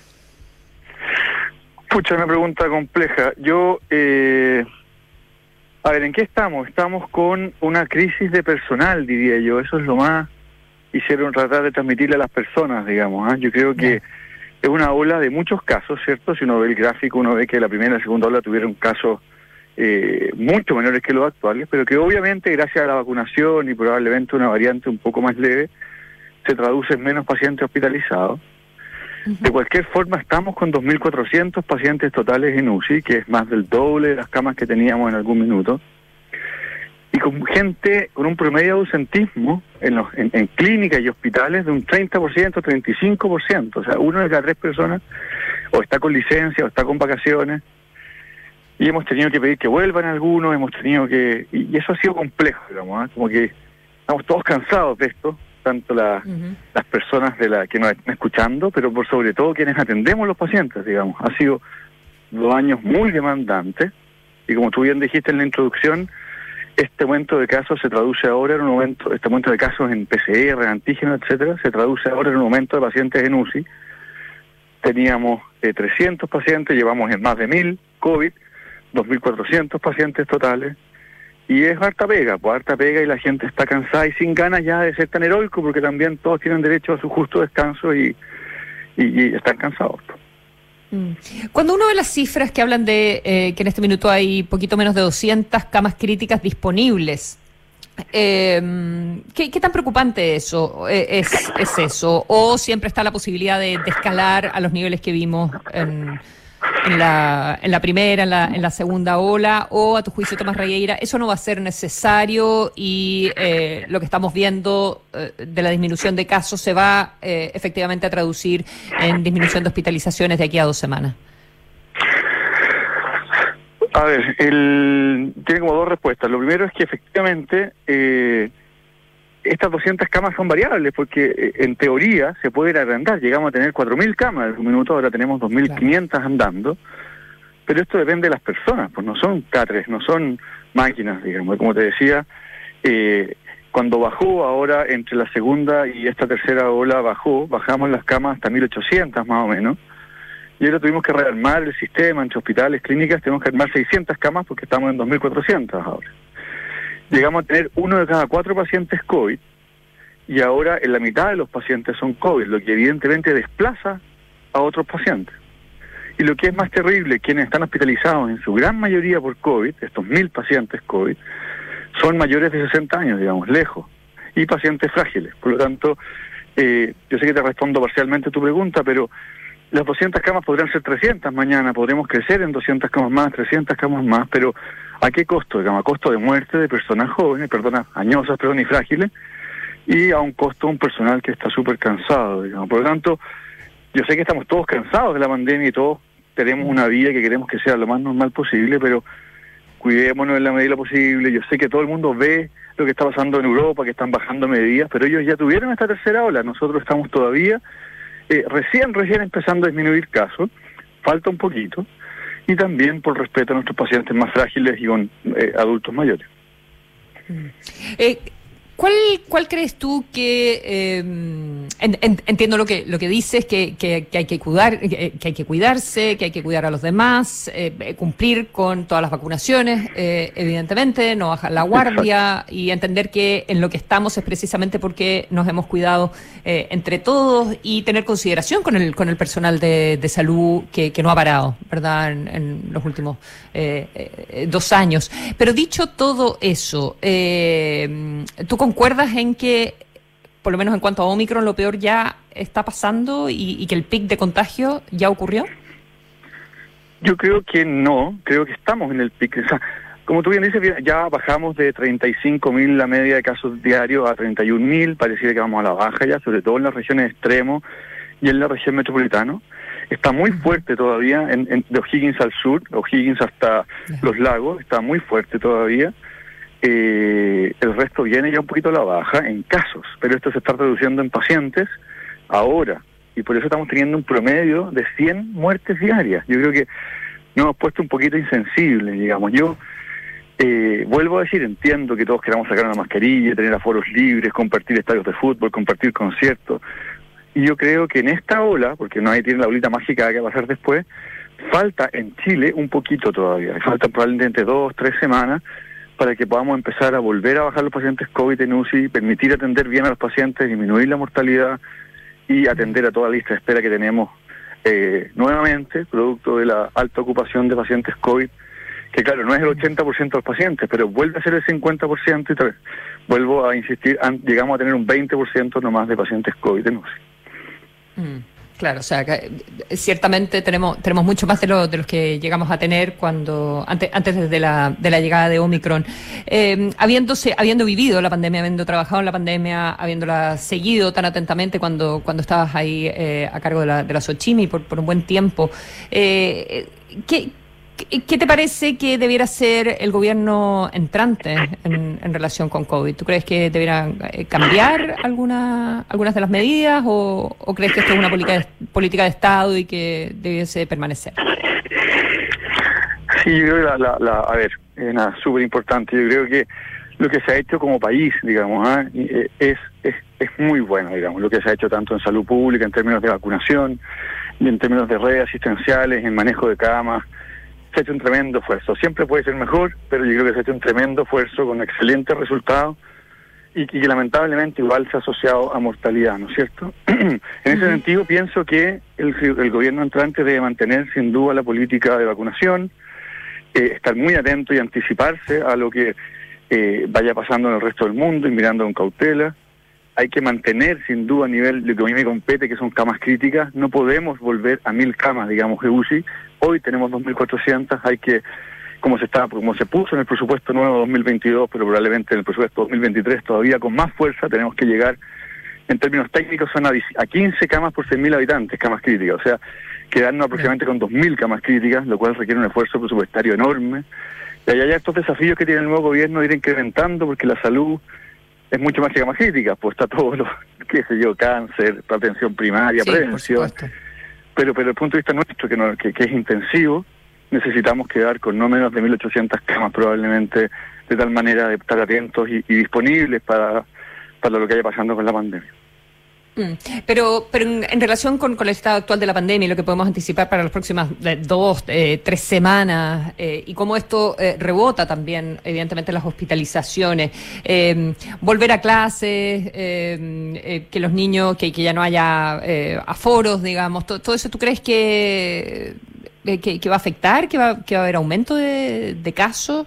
Pucha, una pregunta compleja. Yo, eh, a ver, ¿en qué estamos? Estamos con una crisis de personal, diría yo. Eso es lo más hicieron tratar de transmitirle a las personas, digamos. ¿eh? Yo creo que es una ola de muchos casos, ¿cierto? Si uno ve el gráfico, uno ve que la primera y la segunda ola tuvieron casos eh, mucho menores que los actuales, pero que obviamente gracias a la vacunación y probablemente una variante un poco más leve, se traduce en menos pacientes hospitalizados. Uh-huh. De cualquier forma, estamos con dos mil cuatrocientos pacientes totales en U C I, que es más del doble de las camas que teníamos en algún minuto, y con gente con un promedio de ausentismo en, los, en, en clínicas y hospitales de un treinta por ciento, treinta y cinco por ciento. O sea, una de cada tres personas o está con licencia o está con vacaciones, y hemos tenido que pedir que vuelvan algunos, hemos tenido que... Y eso ha sido complejo, digamos, ¿eh? Como que estamos todos cansados de esto, tanto la, uh-huh. las personas de la que nos están escuchando, pero por sobre todo quienes atendemos los pacientes, digamos. Ha sido dos años muy demandantes, y como tú bien dijiste en la introducción, este aumento de casos se traduce ahora en un aumento, este aumento de casos en P C R, antígenos, etcétera, se traduce ahora en un aumento de pacientes en U C I. Teníamos eh, trescientos pacientes, llevamos en más de mil COVID, dos mil cuatrocientos pacientes totales, y es harta pega, pues harta pega, y la gente está cansada y sin ganas ya de ser tan heroico, porque también todos tienen derecho a su justo descanso y, y, y están cansados. Cuando uno ve las cifras que hablan de eh, que en este minuto hay poquito menos de doscientas camas críticas disponibles, eh, ¿qué, ¿qué tan preocupante eso eh, es, es eso? ¿O siempre está la posibilidad de, de escalar a los niveles que vimos en, en, la, en la primera, en la, en la segunda ola? ¿O, a tu juicio, Tomás Regueira, eso no va a ser necesario y eh, lo que estamos viendo eh, de la disminución de casos se va eh, efectivamente a traducir en disminución de hospitalizaciones de aquí a dos semanas? A ver, el, tiene como dos respuestas. Lo primero es que efectivamente eh, estas doscientas camas son variables, porque eh, en teoría se pueden agrandar. Llegamos a tener cuatro mil camas en un minuto, ahora tenemos dos mil quinientas claro. andando, pero esto depende de las personas, pues no son catres, no son máquinas, digamos. Como te decía, eh, cuando bajó ahora entre la segunda y esta tercera ola bajó, bajamos las camas hasta mil ochocientas más o menos, y ahora tuvimos que rearmar el sistema entre hospitales, clínicas, tenemos que armar seiscientas camas porque estamos en dos mil cuatrocientas ahora. Llegamos a tener uno de cada cuatro pacientes COVID, y ahora en la mitad de los pacientes son COVID, lo que evidentemente desplaza a otros pacientes. Y lo que es más terrible, quienes están hospitalizados en su gran mayoría por COVID, estos mil pacientes COVID, son mayores de sesenta años, digamos, lejos, y pacientes frágiles. Por lo tanto, eh, yo sé que te respondo parcialmente tu pregunta, pero las doscientas camas podrían ser trescientas mañana, podremos crecer en doscientas camas más, trescientas camas más, pero ¿a qué costo? Digamos, a costo de muerte de personas jóvenes, personas añosas, perdón, y frágiles, y a un costo de un personal que está súper cansado, digamos. Por lo tanto, yo sé que estamos todos cansados de la pandemia y todos tenemos una vida que queremos que sea lo más normal posible, pero cuidémonos en la medida posible. Yo sé que todo el mundo ve lo que está pasando en Europa, que están bajando medidas, pero ellos ya tuvieron esta tercera ola, nosotros estamos todavía eh, recién, recién empezando a disminuir casos, falta un poquito, y también por respeto a nuestros pacientes más frágiles y con eh, adultos mayores. Eh, ¿Cuál, cuál crees tú que eh, en, en, entiendo lo que lo que dices, que, que, que hay que cuidar, que, que hay que cuidarse, que hay que cuidar a los demás, eh, cumplir con todas las vacunaciones, eh, evidentemente, no bajar la guardia y entender que en lo que estamos es precisamente porque nos hemos cuidado eh, entre todos, y tener consideración con el con el personal de, de salud que, que no ha parado, ¿verdad?, en, en los últimos eh, eh, dos años. Pero dicho todo eso, eh, ¿tú concuerdas en que, por lo menos en cuanto a Omicron, lo peor ya está pasando y, y que el pic de contagio ya ocurrió? Yo creo que no, creo que estamos en el pic. O sea, como tú bien dices, ya bajamos de treinta y cinco mil la media de casos diarios a treinta y un mil, pareciera que vamos a la baja ya, sobre todo en las regiones extremos y en la región metropolitana. Está muy fuerte todavía, en, en, de O'Higgins al sur, O'Higgins hasta Los Lagos, está muy fuerte todavía. Eh, el resto viene ya un poquito a la baja en casos, pero esto se está reduciendo en pacientes ahora. y por eso estamos teniendo un promedio de cien muertes diarias. Yo creo que nos hemos puesto un poquito insensibles, digamos. Yo eh, vuelvo a decir, entiendo que todos queramos sacar una mascarilla, tener aforos libres, compartir estadios de fútbol, compartir conciertos, y yo creo que en esta ola, porque nadie tiene la bolita mágica que va a pasar después, falta en Chile un poquito todavía, faltan probablemente dos, tres semanas para que podamos empezar a volver a bajar los pacientes COVID en U C I, permitir atender bien a los pacientes, disminuir la mortalidad y atender a toda la lista de espera que tenemos eh, nuevamente, producto de la alta ocupación de pacientes COVID, que claro, no es el ochenta por ciento de los pacientes, pero vuelve a ser el cincuenta por ciento y tal, vuelvo a insistir, llegamos a tener un veinte por ciento nomás de pacientes COVID en U C I. Mm. Claro, o sea, que ciertamente tenemos tenemos mucho más de, lo, de los que llegamos a tener cuando antes antes de la de la llegada de Omicron, eh, habiéndose habiendo vivido la pandemia, habiendo trabajado en la pandemia, habiéndola seguido tan atentamente cuando cuando estabas ahí eh, a cargo de la de la Sochimi por por un buen tiempo, eh, ¿qué ¿Qué te parece que debiera ser el gobierno entrante en, en relación con COVID? ¿Tú crees que debieran cambiar alguna, algunas de las medidas o, o crees que esto es una política de, política de Estado y que debiese permanecer? Sí, yo creo que la, la, la a ver, es nada, súper importante. Yo creo que lo que se ha hecho como país, digamos, ¿eh? es, es, es muy bueno, digamos, lo que se ha hecho tanto en salud pública, en términos de vacunación, y en términos de redes asistenciales, en manejo de camas. Se ha hecho un tremendo esfuerzo. Siempre puede ser mejor, pero yo creo que se ha hecho un tremendo esfuerzo con excelentes resultados y, y que lamentablemente igual se ha asociado a mortalidad, ¿no es cierto? En ese uh-huh. sentido, pienso que el, el gobierno entrante debe mantener sin duda la política de vacunación, eh, estar muy atento y anticiparse a lo que eh, vaya pasando en el resto del mundo y mirando con cautela. Hay que mantener sin duda a nivel de lo que a mí me compete, que son camas críticas. No podemos volver a mil camas, digamos, de U C I. Hoy tenemos dos mil cuatrocientas, hay que, como se está, como se puso en el presupuesto nuevo dos mil veintidós, pero probablemente en el presupuesto dos mil veintitrés todavía con más fuerza, tenemos que llegar, en términos técnicos, son a, a quince camas por seis mil habitantes, camas críticas. O sea, quedarnos aproximadamente con dos mil camas críticas, lo cual requiere un esfuerzo presupuestario enorme. Y hay estos desafíos que tiene el nuevo gobierno de ir incrementando, porque la salud es mucho más que camas críticas, pues está todo lo, qué sé yo, cáncer, atención primaria, sí, prevención. Pero pero desde el punto de vista nuestro, que, no, que, que es intensivo, necesitamos quedar con no menos de mil ochocientas camas probablemente, de tal manera de estar atentos y, y disponibles para, para lo que haya pasando con la pandemia. Mm. Pero pero en, en relación con, con el estado actual de la pandemia y lo que podemos anticipar para las próximas eh, dos, eh, tres semanas eh, y cómo esto eh, rebota también, evidentemente, las hospitalizaciones, eh, volver a clases, eh, eh, que los niños, que, que ya no haya eh, aforos, digamos, todo, todo eso, ¿tú crees que, eh, que, que va a afectar, que va, que va a haber aumento de, de casos?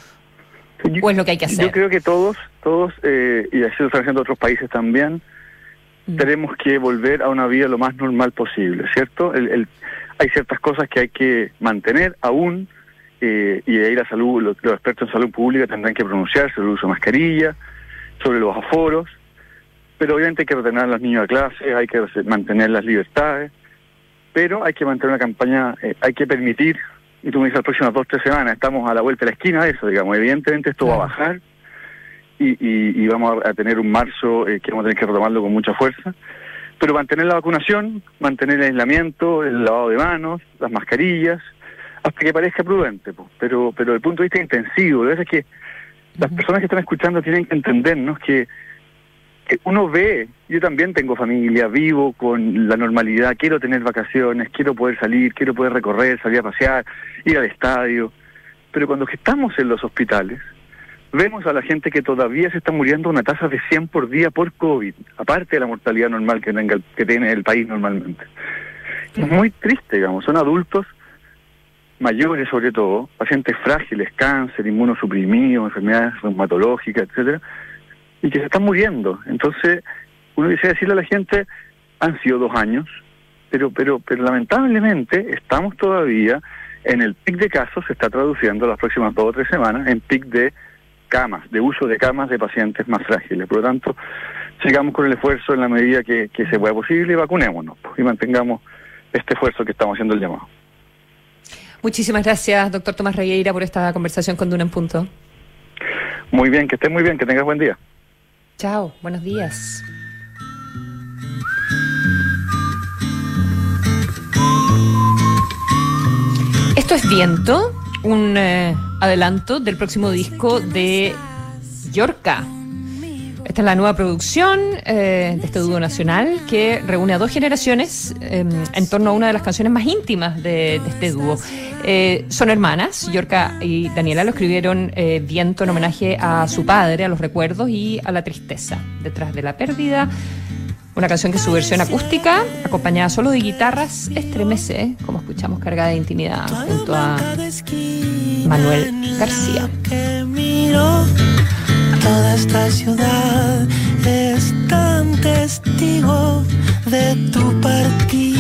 Yo, ¿O es lo que hay que hacer? Yo creo que todos, todos eh, y así lo están haciendo otros países también, tenemos que volver a una vida lo más normal posible, ¿cierto? El, el, hay ciertas cosas que hay que mantener aún, eh, y de ahí la salud, los, los expertos en salud pública tendrán que pronunciarse sobre el uso de mascarilla, sobre los aforos, pero obviamente hay que retener a los niños a clase, hay que mantener las libertades, pero hay que mantener una campaña, eh, hay que permitir, y tú me dices las próximas dos, tres semanas, estamos a la vuelta de la esquina de eso, digamos, evidentemente esto claro. va a bajar, Y, y, y vamos a tener un marzo eh, que vamos a tener que retomarlo con mucha fuerza, pero mantener la vacunación, mantener el aislamiento, el lavado de manos, las mascarillas, hasta que parezca prudente, pues. pero pero desde el punto de vista intensivo, de verdad es que las personas que están escuchando tienen que entendernos que, que uno ve, yo también tengo familia, vivo con la normalidad, quiero tener vacaciones, quiero poder salir, quiero poder recorrer, salir a pasear, ir al estadio, pero cuando estamos en los hospitales, vemos a la gente que todavía se está muriendo a una tasa de cien por día por COVID, aparte de la mortalidad normal que, tenga el, que tiene el país normalmente. Es muy triste, digamos, son adultos mayores sobre todo, pacientes frágiles, cáncer, inmunosuprimidos, enfermedades reumatológicas, etcétera, y que se están muriendo. Entonces, uno dice decirle a la gente, han sido dos años, pero pero pero lamentablemente estamos todavía en el pic de casos, se está traduciendo las próximas dos o tres semanas en pic de camas, de uso de camas de pacientes más frágiles. Por lo tanto, sigamos con el esfuerzo en la medida que, que se pueda posible y vacunémonos pues, y mantengamos este esfuerzo que estamos haciendo el llamado. Muchísimas gracias, doctor Tomás Regueira, por esta conversación con Duna en Punto. Muy bien, que estés muy bien, que tengas buen día. Chao, buenos días. Esto es Viento, un eh, adelanto del próximo disco de Yorka. Esta es la nueva producción eh, de este dúo nacional que reúne a dos generaciones eh, en torno a una de las canciones más íntimas de, de este dúo. Eh, son hermanas, Yorka y Daniela, lo escribieron eh, Viento en homenaje a su padre, a los recuerdos y a la tristeza detrás de la pérdida. Una canción que su versión acústica, acompañada solo de guitarras, estremece, como escuchamos, cargada de intimidad, junto a Manuel García. Toda esta ciudad es tan testigo de tu partida.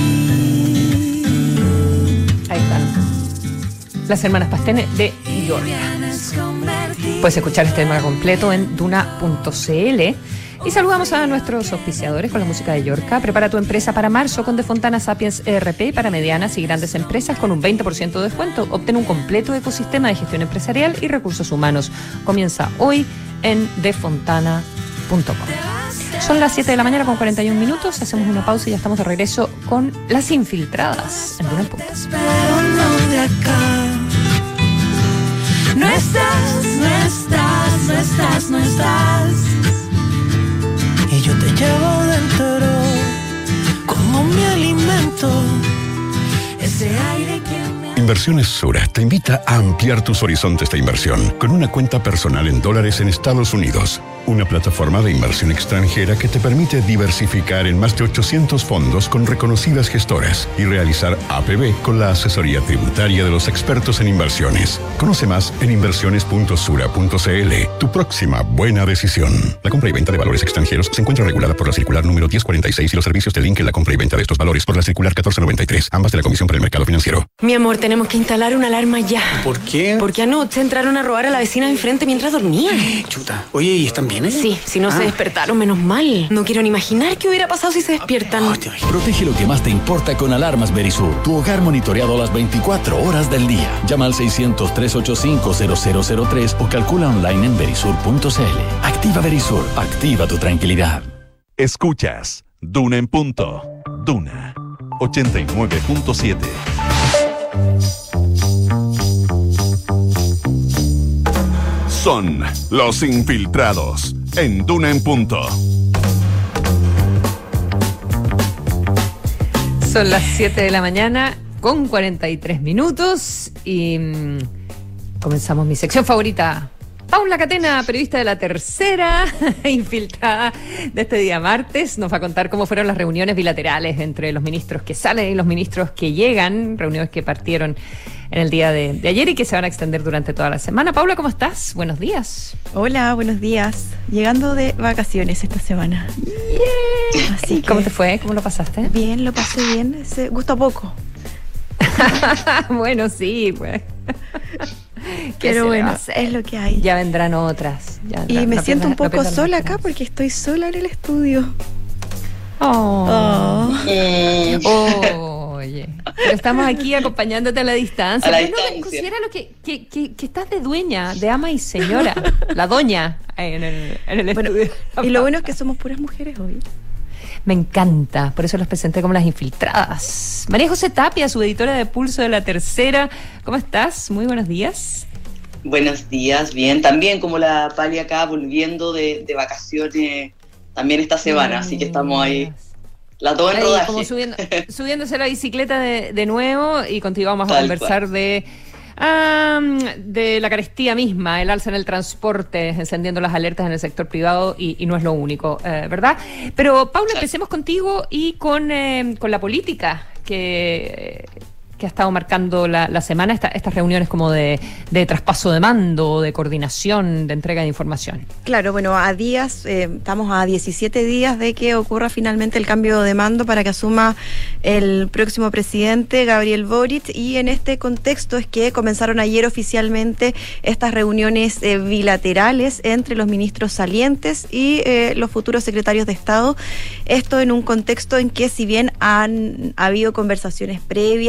Ahí están las hermanas Pastene de Yorka. Puedes escuchar este tema completo en duna punto c l. Y saludamos a nuestros auspiciadores con la música de Yorka. Prepara tu empresa para marzo con Defontana Sapiens E R P para medianas y grandes empresas con un veinte por ciento de descuento. Obtén un completo ecosistema de gestión empresarial y recursos humanos. Comienza hoy en defontana punto com. Son las siete de la mañana con cuarenta y un minutos. Hacemos una pausa y ya estamos de regreso con Las Infiltradas en Duna en Punto. No estás, no estás, no estás, no estás. Y yo te llevo dentro como mi alimento. Ese aire que me... Inversiones Sura te invita a ampliar tus horizontes de inversión con una cuenta personal en dólares en Estados Unidos. Una plataforma de inversión extranjera que te permite diversificar en más de ochocientos fondos con reconocidas gestoras y realizar A P B con la asesoría tributaria de los expertos en inversiones. Conoce más en inversiones punto sura punto c l. Tu próxima buena decisión. La compra y venta de valores extranjeros se encuentra regulada por la circular número diez cuarenta y seis y los servicios de link en la compra y venta de estos valores por la circular catorce noventa y tres, ambas de la Comisión para el Mercado Financiero. Mi amor, tenemos que instalar una alarma ya. ¿Por qué? Porque anoche entraron a robar a la vecina de enfrente mientras dormía. Chuta. Oye, ¿y están bien, eh? Sí, si no ah. se despertaron, menos mal. No quiero ni imaginar qué hubiera pasado si se despiertan. Oh, Protege lo que más te importa con Alarmas Verisur. Tu hogar monitoreado las veinticuatro horas del día. Llama al seiscientos, trescientos ochenta y cinco, cero cero cero tres o calcula online en verisur punto c l. Activa Verisur. Activa tu tranquilidad. Escuchas Duna en Punto. Duna ochenta y nueve punto siete. Son Los Infiltrados en Duna en Punto. Son las siete de la mañana con cuarenta y tres minutos y mmm, comenzamos mi sección favorita. Paula Catena, periodista de La Tercera, infiltrada de este día martes, nos va a contar cómo fueron las reuniones bilaterales entre los ministros que salen y los ministros que llegan, reuniones que partieron en el día de, de ayer y que se van a extender durante toda la semana. Paula, ¿cómo estás? Buenos días. Hola, buenos días. Llegando de vacaciones esta semana. Yeah. Así que, ¿cómo te fue? ¿Cómo lo pasaste? Bien, lo pasé bien. Se gustó poco. Bueno, sí, pues. Pero bueno, es lo que hay. Ya vendrán otras. Ya y no, me no siento pierdas, un poco no sola acá porque estoy sola en el estudio. Oh. Oh. Oh. Oye, pero estamos aquí acompañándote a la distancia. A la bueno, distancia. considéralo que, que, que, que estás de dueña, de ama y señora. La doña en el, en el bueno, estudio. Y lo bueno es que somos puras mujeres hoy. Me encanta, por eso las presenté como Las Infiltradas. María José Tapia, su editora de Pulso de La Tercera. ¿Cómo estás? Muy buenos días. Buenos días, bien. También como la Pali acá, volviendo de, de vacaciones también esta semana, mm, así que estamos ahí, la todo en ahí, rodaje. Como subiendo, subiéndose a la bicicleta de, de nuevo y contigo vamos a Tal conversar cual. de... Um, de la carestía misma, el alza en el transporte, encendiendo las alertas en el sector privado y, y no es lo único, eh, ¿verdad? Pero Paula, empecemos contigo y con, eh, con la política que, que ha estado marcando la, la semana, esta, estas reuniones como de, de traspaso de mando, de coordinación, de entrega de información. Claro, bueno, a días, eh, estamos a diecisiete días de que ocurra finalmente el cambio de mando para que asuma el próximo presidente, Gabriel Boric, y en este contexto es que comenzaron ayer oficialmente estas reuniones eh, bilaterales entre los ministros salientes y eh, los futuros secretarios de Estado. Esto en un contexto en que, si bien han habido conversaciones previas de solicitud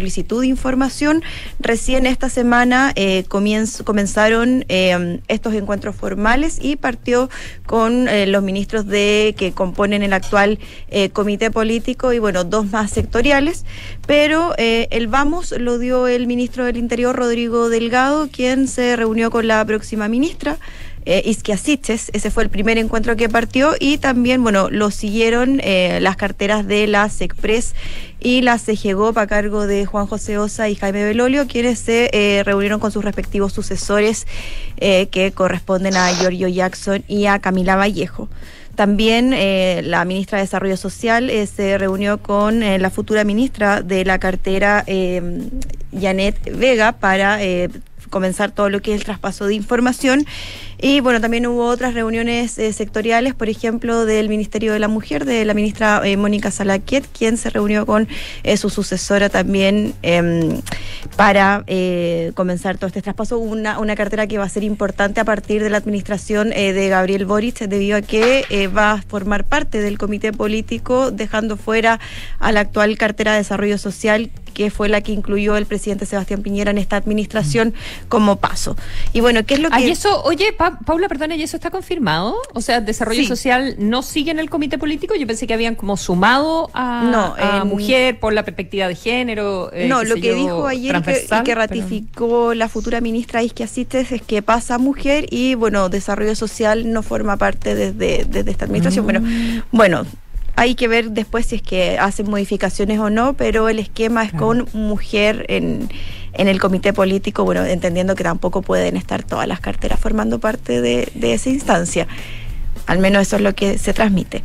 solicitud de información. Recién esta semana eh, comienz, comenzaron eh, estos encuentros formales y partió con eh, los ministros de que componen el actual eh, comité político y bueno, dos más sectoriales, pero eh, el vamos lo dio el ministro del Interior, Rodrigo Delgado, quien se reunió con la próxima ministra, Eh, Isquia Siches. Ese fue el primer encuentro que partió y también, bueno, lo siguieron eh, las carteras de la SECPRES y la CEGEGOP a cargo de Juan José Osa y Jaime Belolio, quienes se eh, reunieron con sus respectivos sucesores eh, que corresponden a Giorgio Jackson y a Camila Vallejo. También eh, la ministra de Desarrollo Social eh, se reunió con eh, la futura ministra de la cartera, eh, Janet Vega, para eh, comenzar todo lo que es el traspaso de información. Y bueno, también hubo otras reuniones eh, sectoriales, por ejemplo, del Ministerio de la Mujer, de la ministra eh, Mónica Salaquet, quien se reunió con eh, su sucesora también eh, para eh, comenzar todo este traspaso. Una, una cartera que va a ser importante a partir de la administración eh, de Gabriel Boric, debido a que eh, va a formar parte del comité político, dejando fuera a la actual cartera de Desarrollo Social, que fue la que incluyó el presidente Sebastián Piñera en esta administración como paso. Y bueno, ¿qué es lo que...? ¿Y eso, oye, pa Paula, perdona, ¿y eso está confirmado? O sea, ¿Desarrollo sí. Social no sigue en el comité político? Yo pensé que habían como sumado a, no, a en... mujer por la perspectiva de género. Eh, no, lo que yo, dijo ayer y que, y que ratificó pero... la futura ministra Isquia Siches es que pasa a mujer y, bueno, Desarrollo Social no forma parte desde, desde esta administración. Mm. Pero, bueno... Hay que ver después si es que hacen modificaciones o no, pero el esquema es claro. con mujer en, en el comité político, bueno, entendiendo que tampoco pueden estar todas las carteras formando parte de, de esa instancia. Al menos eso es lo que se transmite.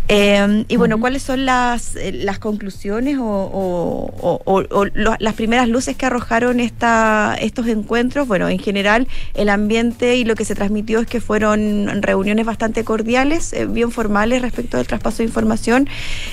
Eh, y bueno, uh-huh. ¿cuáles son las, las conclusiones o, o, o, o, o lo, las primeras luces que arrojaron esta, estos encuentros? Bueno, en general el ambiente y lo que se transmitió es que fueron reuniones bastante cordiales, eh, bien formales respecto del traspaso de información,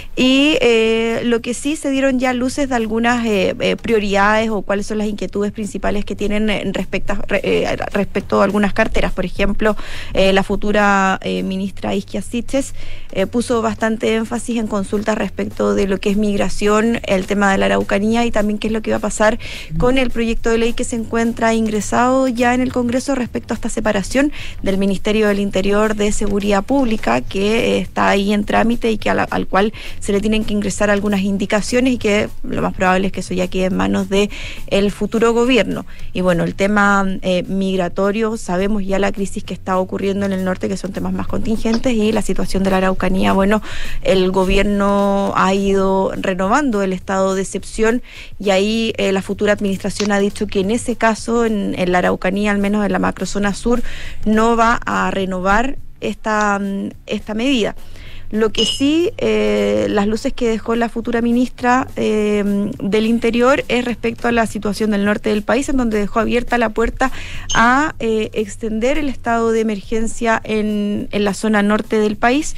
y eh, lo que sí se dieron ya luces de algunas eh, eh, prioridades o cuáles son las inquietudes principales que tienen eh, respecto, eh, respecto a algunas carteras. Por ejemplo, eh, la futura eh, ministra Isquia Siches eh, puso bastante énfasis en consultas respecto de lo que es migración, el tema de la Araucanía y también qué es lo que va a pasar con el proyecto de ley que se encuentra ingresado ya en el Congreso respecto a esta separación del Ministerio del Interior de Seguridad Pública, que eh, está ahí en trámite y que a la, al cual se le tienen que ingresar algunas indicaciones y que lo más probable es que eso ya quede en manos de el futuro gobierno. Y bueno, el tema eh, migratorio, sabemos ya la crisis que está ocurriendo en el norte, que son temas más contingentes, y la situación de la Araucanía, bueno, el gobierno ha ido renovando el estado de excepción y ahí eh, la futura administración ha dicho que en ese caso, en, en la Araucanía, al menos en la macrozona sur, no va a renovar esta, esta medida. Lo que sí, eh, las luces que dejó la futura ministra eh, del Interior es respecto a la situación del norte del país, en donde dejó abierta la puerta a eh, extender el estado de emergencia en, en la zona norte del país,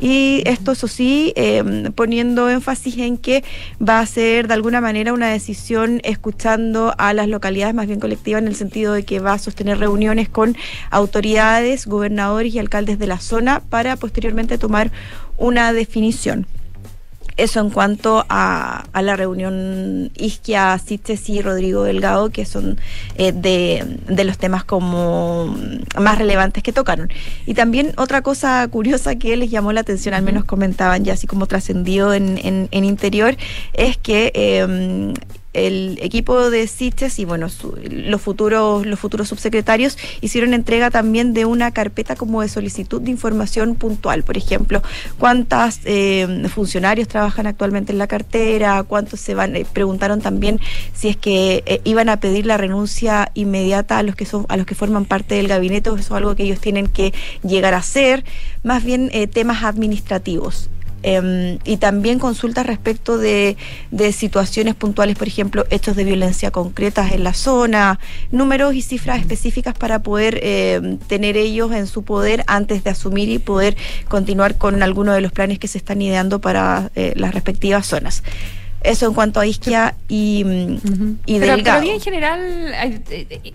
y esto, eso sí, eh, poniendo énfasis en que va a ser de alguna manera una decisión escuchando a las localidades, más bien colectiva, en el sentido de que va a sostener reuniones con autoridades, gobernadores y alcaldes de la zona para posteriormente tomar una definición. Eso en cuanto a, a la reunión Isquia Siches y Rodrigo Delgado, que son eh, de, de los temas como más relevantes que tocaron. Y también otra cosa curiosa que les llamó la atención, al menos comentaban ya así como trascendido en, en, en Interior, es que eh, el equipo de Siches y bueno, su, los futuros los futuros subsecretarios hicieron entrega también de una carpeta como de solicitud de información puntual. Por ejemplo, cuántas eh, funcionarios trabajan actualmente en la cartera, cuántos se van, eh, preguntaron también si es que eh, iban a pedir la renuncia inmediata a los que son a los que forman parte del gabinete, o eso es algo que ellos tienen que llegar a hacer, más bien eh, temas administrativos. Eh, y también consultas respecto de, de situaciones puntuales, por ejemplo, hechos de violencia concretas en la zona, números y cifras específicas para poder eh, tener ellos en su poder antes de asumir y poder continuar con alguno de los planes que se están ideando para eh, las respectivas zonas. Eso en cuanto a Isquia y, uh-huh. y pero, Delgado. Pero bien en general... Hay,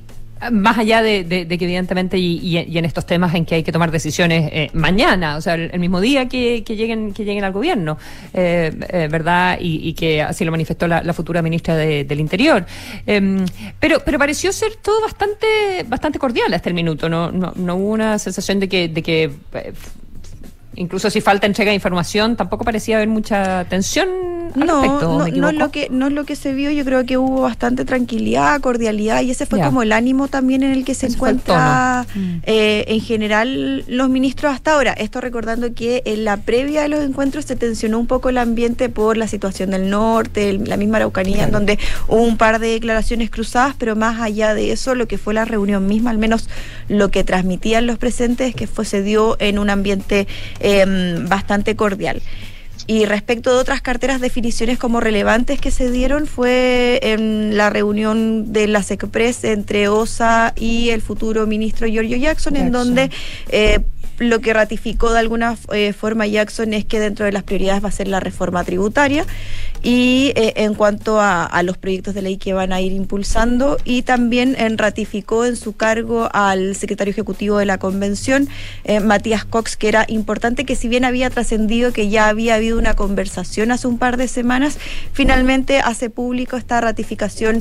Más allá de, de, de que evidentemente y, y, y en estos temas en que hay que tomar decisiones eh, mañana, o sea, el, el mismo día que, que lleguen que lleguen al gobierno, eh, eh, ¿verdad? Y, y que así lo manifestó la, la futura ministra de, del Interior. Eh, pero pero pareció ser todo bastante bastante cordial hasta el minuto, no no, no hubo una sensación de que de que eh, incluso si falta entrega de información, tampoco parecía haber mucha tensión al no, respecto. No, ¿me no es lo que no es lo que se vio. Yo creo que hubo bastante tranquilidad, cordialidad, y ese fue ya. como el ánimo también en el que se ese encuentra eh, en general los ministros hasta ahora. Esto recordando que en la previa de los encuentros se tensionó un poco el ambiente por la situación del norte, el, la misma Araucanía, claro. en donde hubo un par de declaraciones cruzadas, pero más allá de eso, lo que fue la reunión misma, al menos lo que transmitían los presentes, es que fue, se dio en un ambiente Eh, bastante cordial. Y respecto de otras carteras, definiciones como relevantes que se dieron fue en la reunión de la SECPRES entre O S A y el futuro ministro Giorgio Jackson, Jackson. en donde eh, lo que ratificó de alguna eh, forma Jackson es que dentro de las prioridades va a ser la reforma tributaria y eh, en cuanto a, a los proyectos de ley que van a ir impulsando, y también en, ratificó en su cargo al secretario ejecutivo de la convención, eh, Matías Cox, que era importante, que si bien había trascendido que ya había habido una conversación hace un par de semanas, finalmente hace público esta ratificación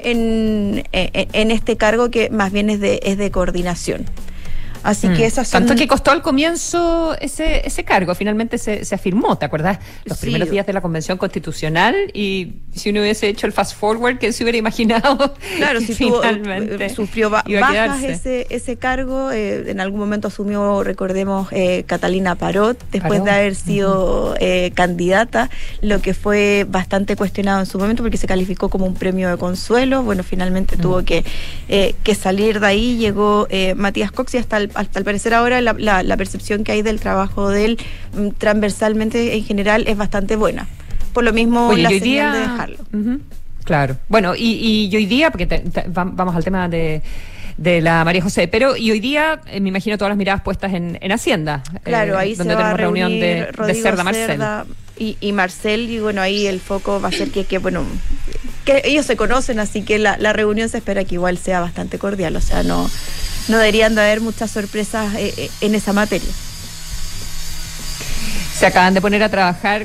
en, en, en este cargo que más bien es de, es de coordinación. Así mm. que esas son... Tanto que costó al comienzo ese ese cargo, finalmente se, se afirmó, ¿te acuerdas? Los sí. primeros días de la Convención Constitucional, y si uno hubiese hecho el fast forward, ¿quién se hubiera imaginado? Claro, si finalmente tuvo, sufrió ba bajas ese ese cargo, eh, en algún momento asumió, recordemos, eh, Catalina Parot, después Parot. de haber sido uh-huh. eh, candidata, lo que fue bastante cuestionado en su momento porque se calificó como un premio de consuelo. Bueno, finalmente uh-huh. tuvo que, eh, que salir de ahí, llegó eh, Matías Cox, y hasta el Hasta al parecer ahora la, la, la percepción que hay del trabajo de él m, transversalmente en general es bastante buena. Por lo mismo, Oye, la señal día... de dejarlo. Uh-huh. Claro. Bueno, y, y hoy día, porque te, te, vamos al tema de, de la María José, pero y hoy día eh, me imagino todas las miradas puestas en, en Hacienda. Claro, eh, ahí donde se va a reunir reunión de, Rodrigo de Cerda, Cerda Marcel. Y, y Marcel, y bueno, ahí el foco va a ser que, que bueno, que ellos se conocen, así que la, la reunión se espera que igual sea bastante cordial, o sea, no... no deberían de haber muchas sorpresas eh, eh, en esa materia. Se acaban de poner a trabajar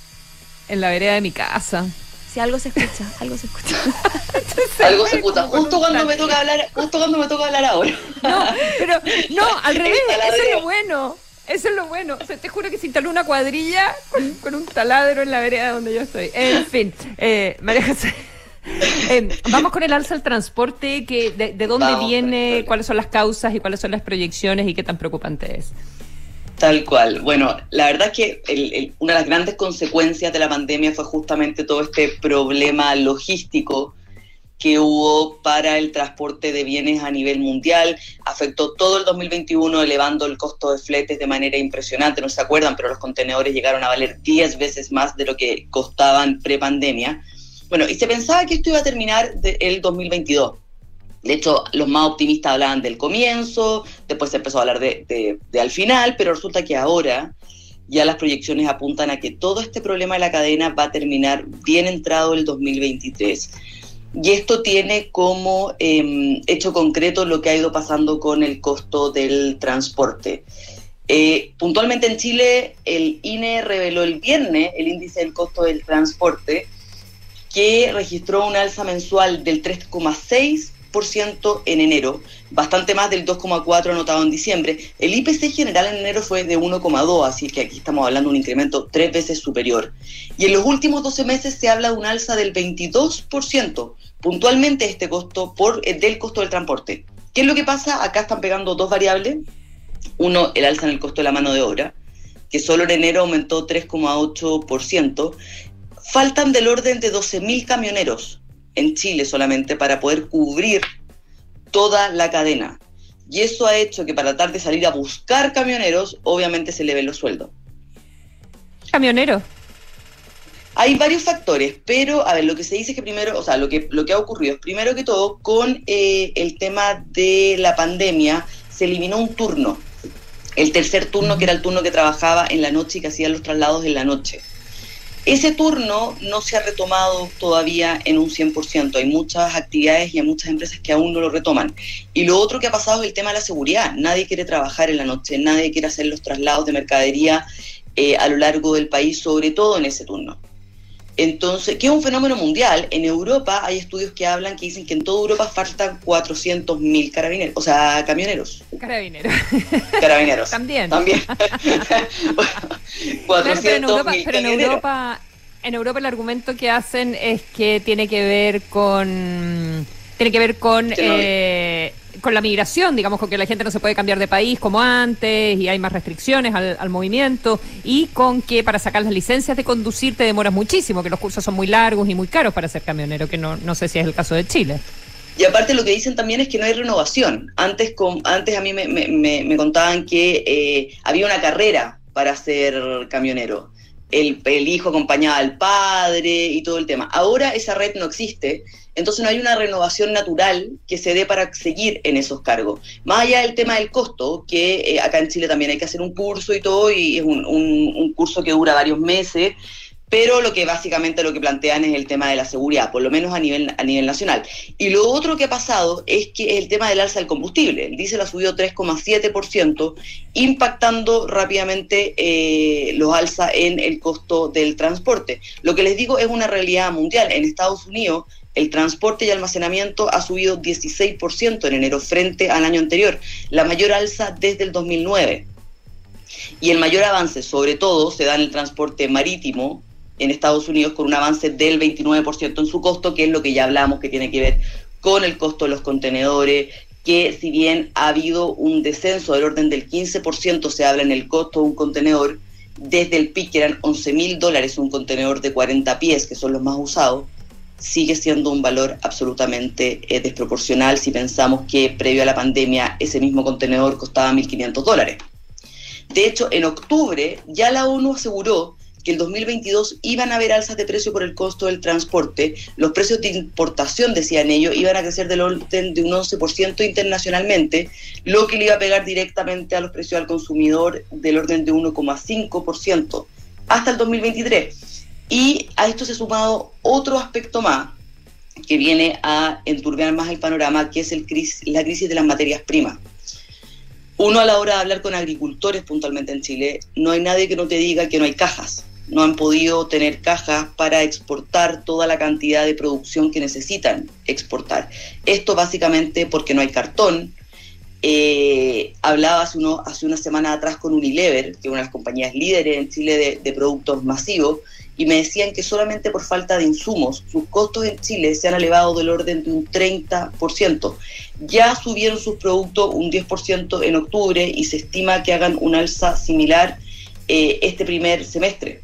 en la vereda de mi casa. Si algo se escucha, algo se escucha. Algo se escucha, justo cuando me toca hablar, justo cuando me toca hablar ahora. No, pero no, al revés, eso es lo bueno. Eso es lo bueno. O sea, te juro que se instaló una cuadrilla con, con un taladro en la vereda donde yo estoy. En fin, eh, María José. Eh, vamos con el alza al transporte, que de, de dónde vamos, viene, cuáles son las causas y cuáles son las proyecciones y qué tan preocupante es. Tal cual. Bueno, la verdad es que el, el, una de las grandes consecuencias de la pandemia fue justamente todo este problema logístico que hubo para el transporte de bienes a nivel mundial. Afectó todo el dos mil veintiuno, elevando el costo de fletes de manera impresionante. No se acuerdan, pero los contenedores llegaron a valer diez veces más de lo que costaban prepandemia. Bueno, y se pensaba que esto iba a terminar de, el dos mil veintidós. De hecho, los más optimistas hablaban del comienzo, después se empezó a hablar de, de, de al final, pero resulta que ahora ya las proyecciones apuntan a que todo este problema de la cadena va a terminar bien entrado el dos mil veintitrés. Y esto tiene como eh, hecho concreto lo que ha ido pasando con el costo del transporte. Eh, puntualmente en Chile, el I N E reveló el viernes el índice del costo del transporte, que registró un alza mensual del tres coma seis por ciento en enero, bastante más del dos coma cuatro por ciento anotado en diciembre. El I P C general en enero fue de uno coma dos, así que aquí estamos hablando de un incremento tres veces superior. Y en los últimos doce meses se habla de un alza del veintidós por ciento, puntualmente este costo por, eh, del costo del transporte. ¿Qué es lo que pasa? Acá están pegando dos variables. Uno, el alza en el costo de la mano de obra, que solo en enero aumentó tres coma ocho por ciento. Faltan del orden de doce mil camioneros en Chile solamente para poder cubrir toda la cadena. Y eso ha hecho que para tratar de salir a buscar camioneros, obviamente se eleven los sueldos. ¿Camioneros? Hay varios factores, pero a ver, lo que se dice es que primero, o sea, lo que, lo que ha ocurrido es primero que todo, con eh, el tema de la pandemia, se eliminó un turno. El tercer turno, que era el turno que trabajaba en la noche y que hacía los traslados en la noche. Ese turno no se ha retomado todavía en un cien por ciento. Hay muchas actividades y hay muchas empresas que aún no lo retoman. Y lo otro que ha pasado es el tema de la seguridad. Nadie quiere trabajar en la noche, nadie quiere hacer los traslados de mercadería eh, a lo largo del país, sobre todo en ese turno. Entonces, que es un fenómeno mundial. En Europa hay estudios que hablan, que dicen que en toda Europa faltan cuatrocientos mil carabineros, o sea, camioneros. Carabineros. Carabineros. También. También. cuatrocientos mil pero en Europa, en Europa el argumento que hacen es que tiene que ver con tiene que ver con eh, con la migración, digamos, con que la gente no se puede cambiar de país como antes y hay más restricciones al, al movimiento, y con que para sacar las licencias de conducir te demoras muchísimo, que los cursos son muy largos y muy caros para ser camionero, que no, no sé si es el caso de Chile. Y aparte lo que dicen también es que no hay renovación. Antes con, antes a mí me, me, me contaban que eh, había una carrera para ser camionero. El, el hijo acompañaba al padre y todo el tema. Ahora esa red no existe, entonces no hay una renovación natural que se dé para seguir en esos cargos. Más allá del tema del costo, que eh, acá en Chile también hay que hacer un curso y todo, y es un, un, un curso que dura varios meses, pero lo que básicamente lo que plantean es el tema de la seguridad, por lo menos a nivel, a nivel nacional. Y lo otro que ha pasado es que es el tema del alza del combustible. El diésel ha subido tres coma siete por ciento, impactando rápidamente eh, los alzas en el costo del transporte. Lo que les digo es una realidad mundial. En Estados Unidos, el transporte y almacenamiento ha subido dieciséis por ciento en enero frente al año anterior, la mayor alza desde el dos mil nueve. Y el mayor avance, sobre todo, se da en el transporte marítimo en Estados Unidos, con un avance del veintinueve por ciento en su costo, que es lo que ya hablamos, que tiene que ver con el costo de los contenedores, que si bien ha habido un descenso del orden del quince por ciento, se habla en el costo de un contenedor, desde el pic, que eran once mil dólares un contenedor de cuarenta pies, que son los más usados, sigue siendo un valor absolutamente eh, desproporcional si pensamos que previo a la pandemia ese mismo contenedor costaba mil quinientos dólares. De hecho, en octubre ya la ONU aseguró que el dos mil veintidós iban a haber alzas de precio por el costo del transporte. Los precios de importación, decían ellos, iban a crecer del orden de un once por ciento internacionalmente, lo que le iba a pegar directamente a los precios al consumidor del orden de uno coma cinco por ciento hasta el dos mil veintitrés. Y a esto se ha sumado otro aspecto más que viene a enturbiar más el panorama, que es el crisis, la crisis de las materias primas. Uno, a la hora de hablar con agricultores puntualmente en Chile, no hay nadie que no te diga que no hay cajas. No han podido tener cajas para exportar toda la cantidad de producción que necesitan exportar. Esto básicamente porque no hay cartón. Eh, hablaba hace, uno, hace una semana atrás con Unilever, que es una de las compañías líderes en Chile de, de productos masivos, y me decían que solamente por falta de insumos, sus costos en Chile se han elevado del orden de un treinta por ciento. Ya subieron sus productos un diez por ciento en octubre y se estima que hagan un alza similar eh, este primer semestre.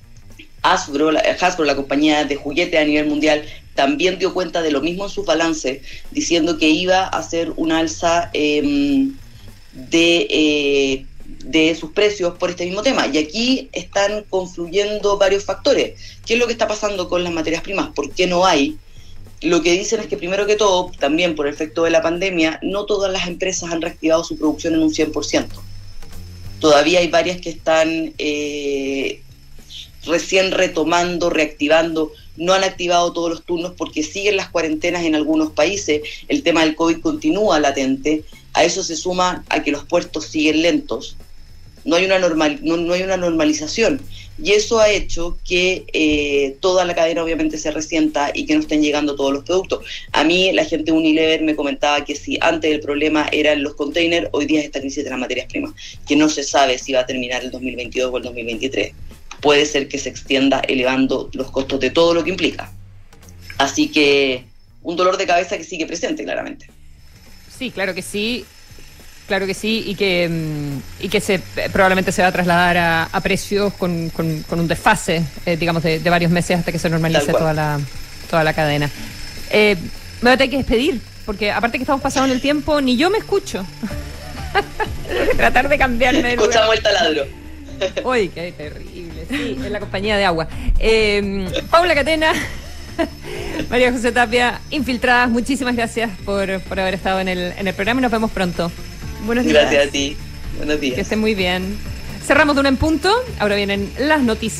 Hasbro la, Hasbro, la compañía de juguetes a nivel mundial, también dio cuenta de lo mismo en sus balances, diciendo que iba a hacer una alza eh, de... Eh, de sus precios por este mismo tema. Y aquí están confluyendo varios factores. ¿Qué es lo que está pasando con las materias primas? ¿Por qué no hay? Lo que dicen es que primero que todo, también por efecto de la pandemia, no todas las empresas han reactivado su producción en un cien por ciento. Todavía hay varias que están eh, recién retomando, reactivando, no han activado todos los turnos porque siguen las cuarentenas en algunos países, el tema del COVID continúa latente, a eso se suma a que los puertos siguen lentos. No hay una normal, no, no hay una normalización, y eso ha hecho que eh, toda la cadena obviamente se resienta y que no estén llegando todos los productos. A mí la gente de Unilever me comentaba que si antes el problema eran los containers, hoy día es esta crisis de las materias primas, que no se sabe si va a terminar el dos mil veintidós o el dos mil veintitrés. Puede ser que se extienda elevando los costos de todo lo que implica. Así que un dolor de cabeza que sigue presente, claramente. Sí, claro que sí. Claro que sí, y que y que se probablemente se va a trasladar a, a precios con, con, con un desfase, eh, digamos, de, de varios meses hasta que se normalice toda la toda la cadena. Eh, me voy a tener que despedir, porque aparte que estamos pasados en el tiempo, ni yo me escucho. Tengo que tratar de cambiarme. Escuchamos el taladro. Uy, qué terrible, sí, es la compañía de agua. Eh, Paula Catena, María José Tapia, infiltradas, muchísimas gracias por, por haber estado en el, en el programa y nos vemos pronto. Buenos días. Gracias a ti. Buenos días. Que estén muy bien. Cerramos de una en punto. Ahora vienen las noticias.